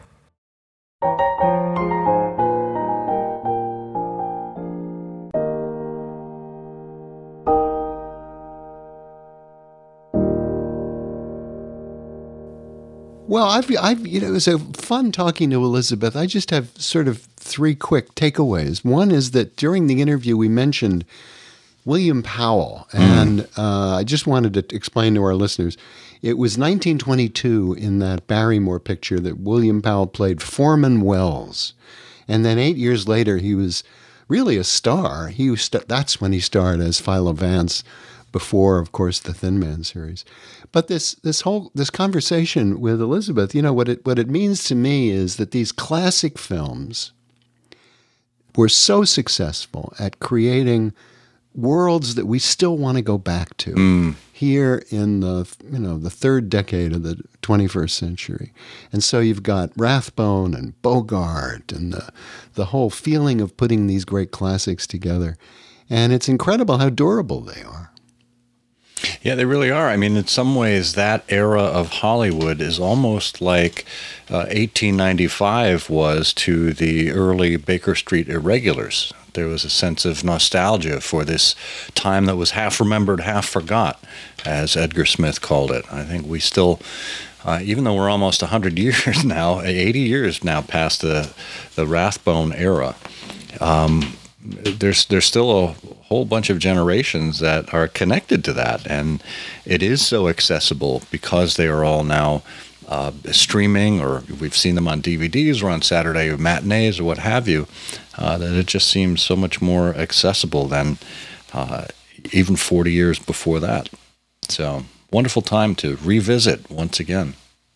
S6: Well, it was a fun talking to Elizabeth. I just have sort of 3 quick takeaways. One is that during the interview we mentioned William Powell, and I just wanted to explain to our listeners, it was 1922 in that Barrymore picture that William Powell played Foreman Wells, and then 8 years later he was really a star. That's when he starred as Philo Vance, before, of course, the Thin Man series. But this conversation with Elizabeth, what it means to me is that these classic films were so successful at creating worlds that we still want to go back to here in the third decade of the 21st century. And so you've got Rathbone and Bogart and the whole feeling of putting these great classics together. And it's incredible how durable they are.
S1: Yeah, they really are. I mean, in some ways, that era of Hollywood is almost like 1895 was to the early Baker Street Irregulars. There was a sense of nostalgia for this time that was half remembered, half forgot, as Edgar Smith called it. I think we still, even though we're almost 100 years now, 80 years now past the Rathbone era, there's still a whole bunch of generations that are connected to that, and it is so accessible because they are all now streaming, or we've seen them on DVDs or on Saturday matinees or what have you, that it just seems so much more accessible than even 40 years before that. So wonderful time to revisit once again.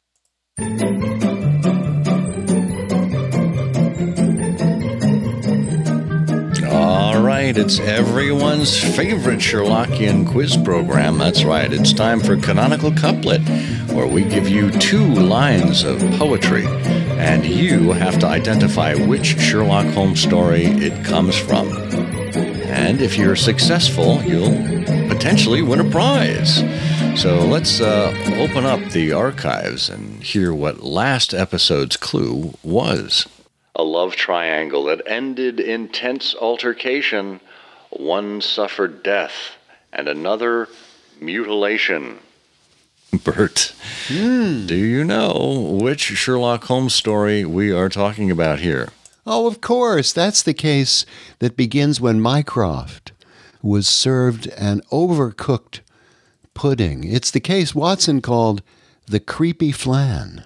S1: All right, it's everyone's favorite Sherlockian quiz program. That's right, it's time for Canonical Couplet, where we give you 2 lines of poetry, and you have to identify which Sherlock Holmes story it comes from. And if you're successful, you'll potentially win a prize. So let's open up the archives and hear what last episode's clue was. A love triangle that ended in tense altercation. One suffered death and another mutilation. Bert, do you know which Sherlock Holmes story we are talking about here?
S6: Oh, of course. That's the case that begins when Mycroft was served an overcooked pudding. It's the case Watson called the creepy flan.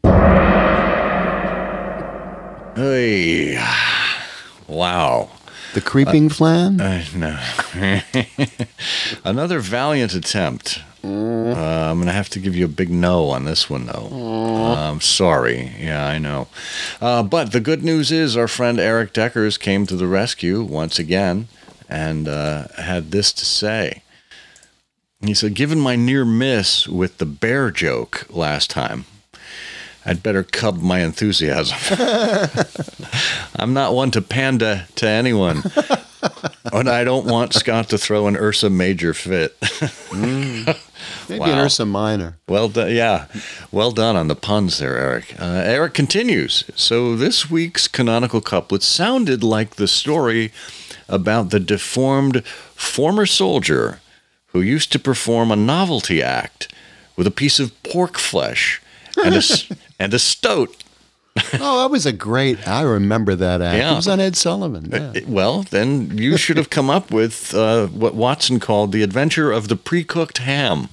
S1: Hey, wow.
S6: The creeping flan?
S1: No. Another valiant attempt. I'm going to have to give you a big no on this one, though. I'm sorry. Yeah, I know. But the good news is our friend Eric Deckers came to the rescue once again and had this to say. He said, given my near miss with the bear joke last time, I'd better cub my enthusiasm. I'm not one to panda to anyone. And I don't want Scott to throw an Ursa Major fit.
S6: Maybe an Ursa Minor.
S1: Well done, yeah. Well done on the puns there, Eric. Eric continues. So this week's canonical couplet sounded like the story about the deformed former soldier who used to perform a novelty act with a piece of pork flesh and a stoat.
S6: Oh, that was I remember that act.
S1: Yeah.
S6: It was on Ed Sullivan. Yeah.
S1: Well, then you should have come up with what Watson called the adventure of the pre-cooked ham.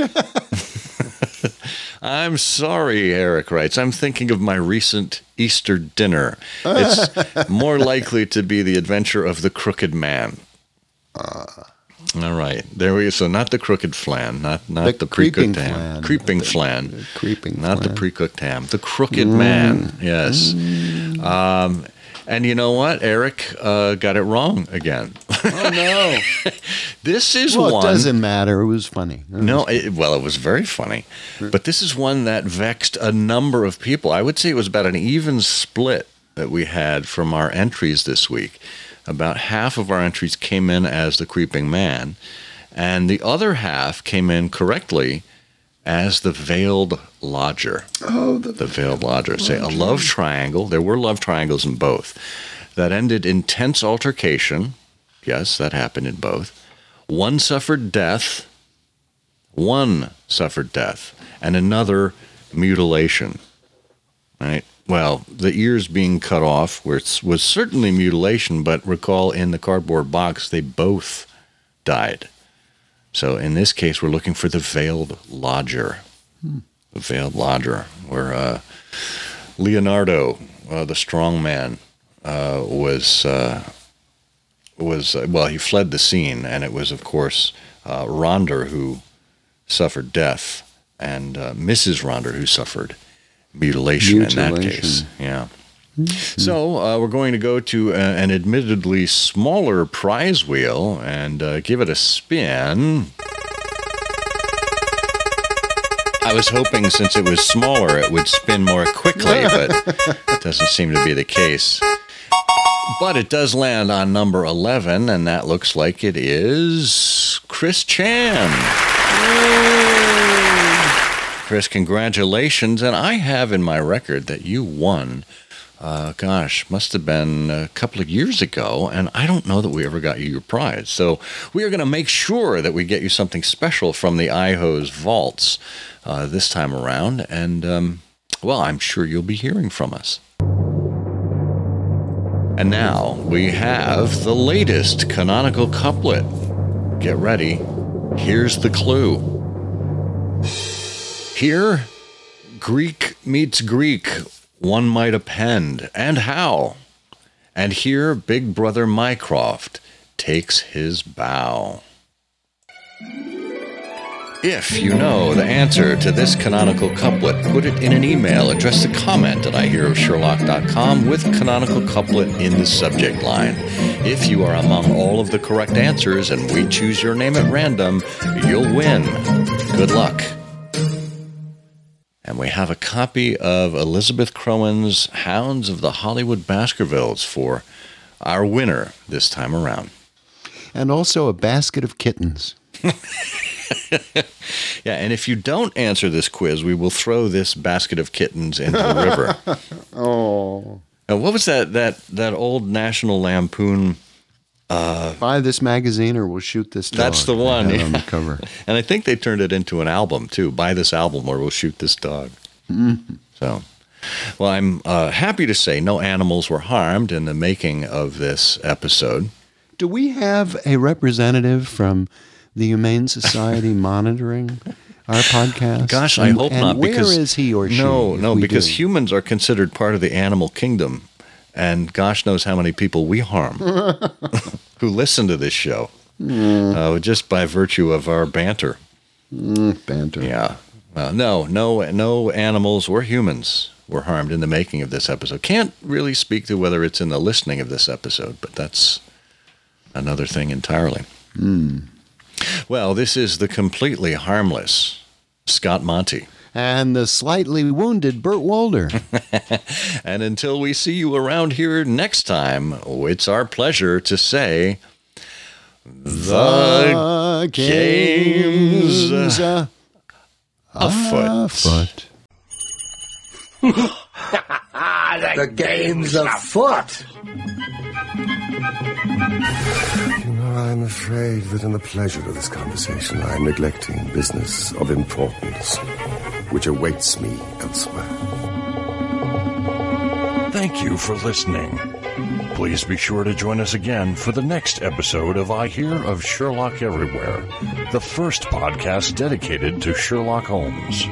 S1: I'm sorry, Eric writes. I'm thinking of my recent Easter dinner. It's more likely to be the adventure of the crooked man. All right. There we go. So not the crooked flan, not the pre-cooked ham. Creeping flan. Not the pre-cooked ham. The crooked man. Yes. And you know what? Eric got it wrong again.
S6: Oh, no.
S1: This is
S6: one.
S1: It
S6: doesn't matter. It was funny.
S1: It was very funny. But this is one that vexed a number of people. I would say it was about an even split that we had from our entries this week. About half of our entries came in as the creeping man, and the other half came in correctly as the veiled lodger. Oh, the veiled lodger. Say a love triangle. There were love triangles in both. That ended in tense altercation. Yes, that happened in both. One suffered death, and another mutilation. Right? Well, the ears being cut off was certainly mutilation, but recall in the cardboard box, they both died. So in this case, we're looking for the veiled lodger. The veiled lodger, where Leonardo, the strong man, he fled the scene, and it was, of course, Ronder who suffered death, and Mrs. Ronder who suffered mutilation in that case. Yeah. Mm-hmm. So we're going to go to an admittedly smaller prize wheel and give it a spin. I was hoping since it was smaller it would spin more quickly, but it doesn't seem to be the case. But it does land on number 11, and that looks like it is Chris Chan. Chris, congratulations. And I have in my record that you won, must have been a couple of years ago, and I don't know that we ever got you your prize. So we are going to make sure that we get you something special from the iHose vaults this time around. And, I'm sure you'll be hearing from us. And now we have the latest canonical couplet. Get ready. Here's the clue. Here, Greek meets Greek, one might append, and how? And here, Big Brother Mycroft takes his bow. If you know the answer to this canonical couplet, put it in an email. Address the comment at ihearofsherlock.com with canonical couplet in the subject line. If you are among all of the correct answers and we choose your name at random, you'll win. Good luck. And we have a copy of Elizabeth Crowen's Hounds of the Hollywood Baskervilles for our winner this time around.
S6: And also a basket of kittens.
S1: Yeah, and if you don't answer this quiz, we will throw this basket of kittens into the river.
S6: Oh.
S1: What was that old National Lampoon?
S6: Buy this magazine or we'll shoot this dog.
S1: That's the one.
S6: They had on the cover.
S1: And I think they turned it into an album, too. Buy this album or we'll shoot this dog.
S6: Mm-hmm.
S1: So, well, I'm happy to say no animals were harmed in the making of this episode.
S6: Do we have a representative from the Humane Society monitoring our podcast?
S1: Gosh, I hope not.
S6: Where
S1: Because
S6: is he or she?
S1: No, because
S6: do?
S1: humans are considered part of the animal kingdom. And gosh knows how many people we harm who listen to this show just by virtue of our banter.
S6: Banter.
S1: Yeah. No animals or humans were harmed in the making of this episode. Can't really speak to whether it's in the listening of this episode, but that's another thing entirely. Well, this is the completely harmless Scott Monty.
S6: And the slightly wounded Burt Wolder.
S1: And until we see you around here next time, it's our pleasure to say, the game's afoot.
S5: The game's afoot.
S8: You know, I'm afraid that in the pleasure of this conversation, I am neglecting business of importance, which awaits me elsewhere.
S3: Thank you for listening. Please be sure to join us again for the next episode of I Hear of Sherlock Everywhere, the first podcast dedicated to Sherlock Holmes.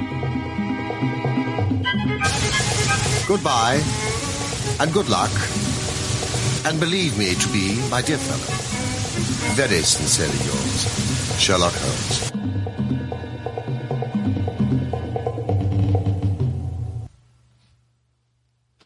S8: Goodbye, and good luck, and believe me to be, my dear fellow, very sincerely yours, Sherlock Holmes.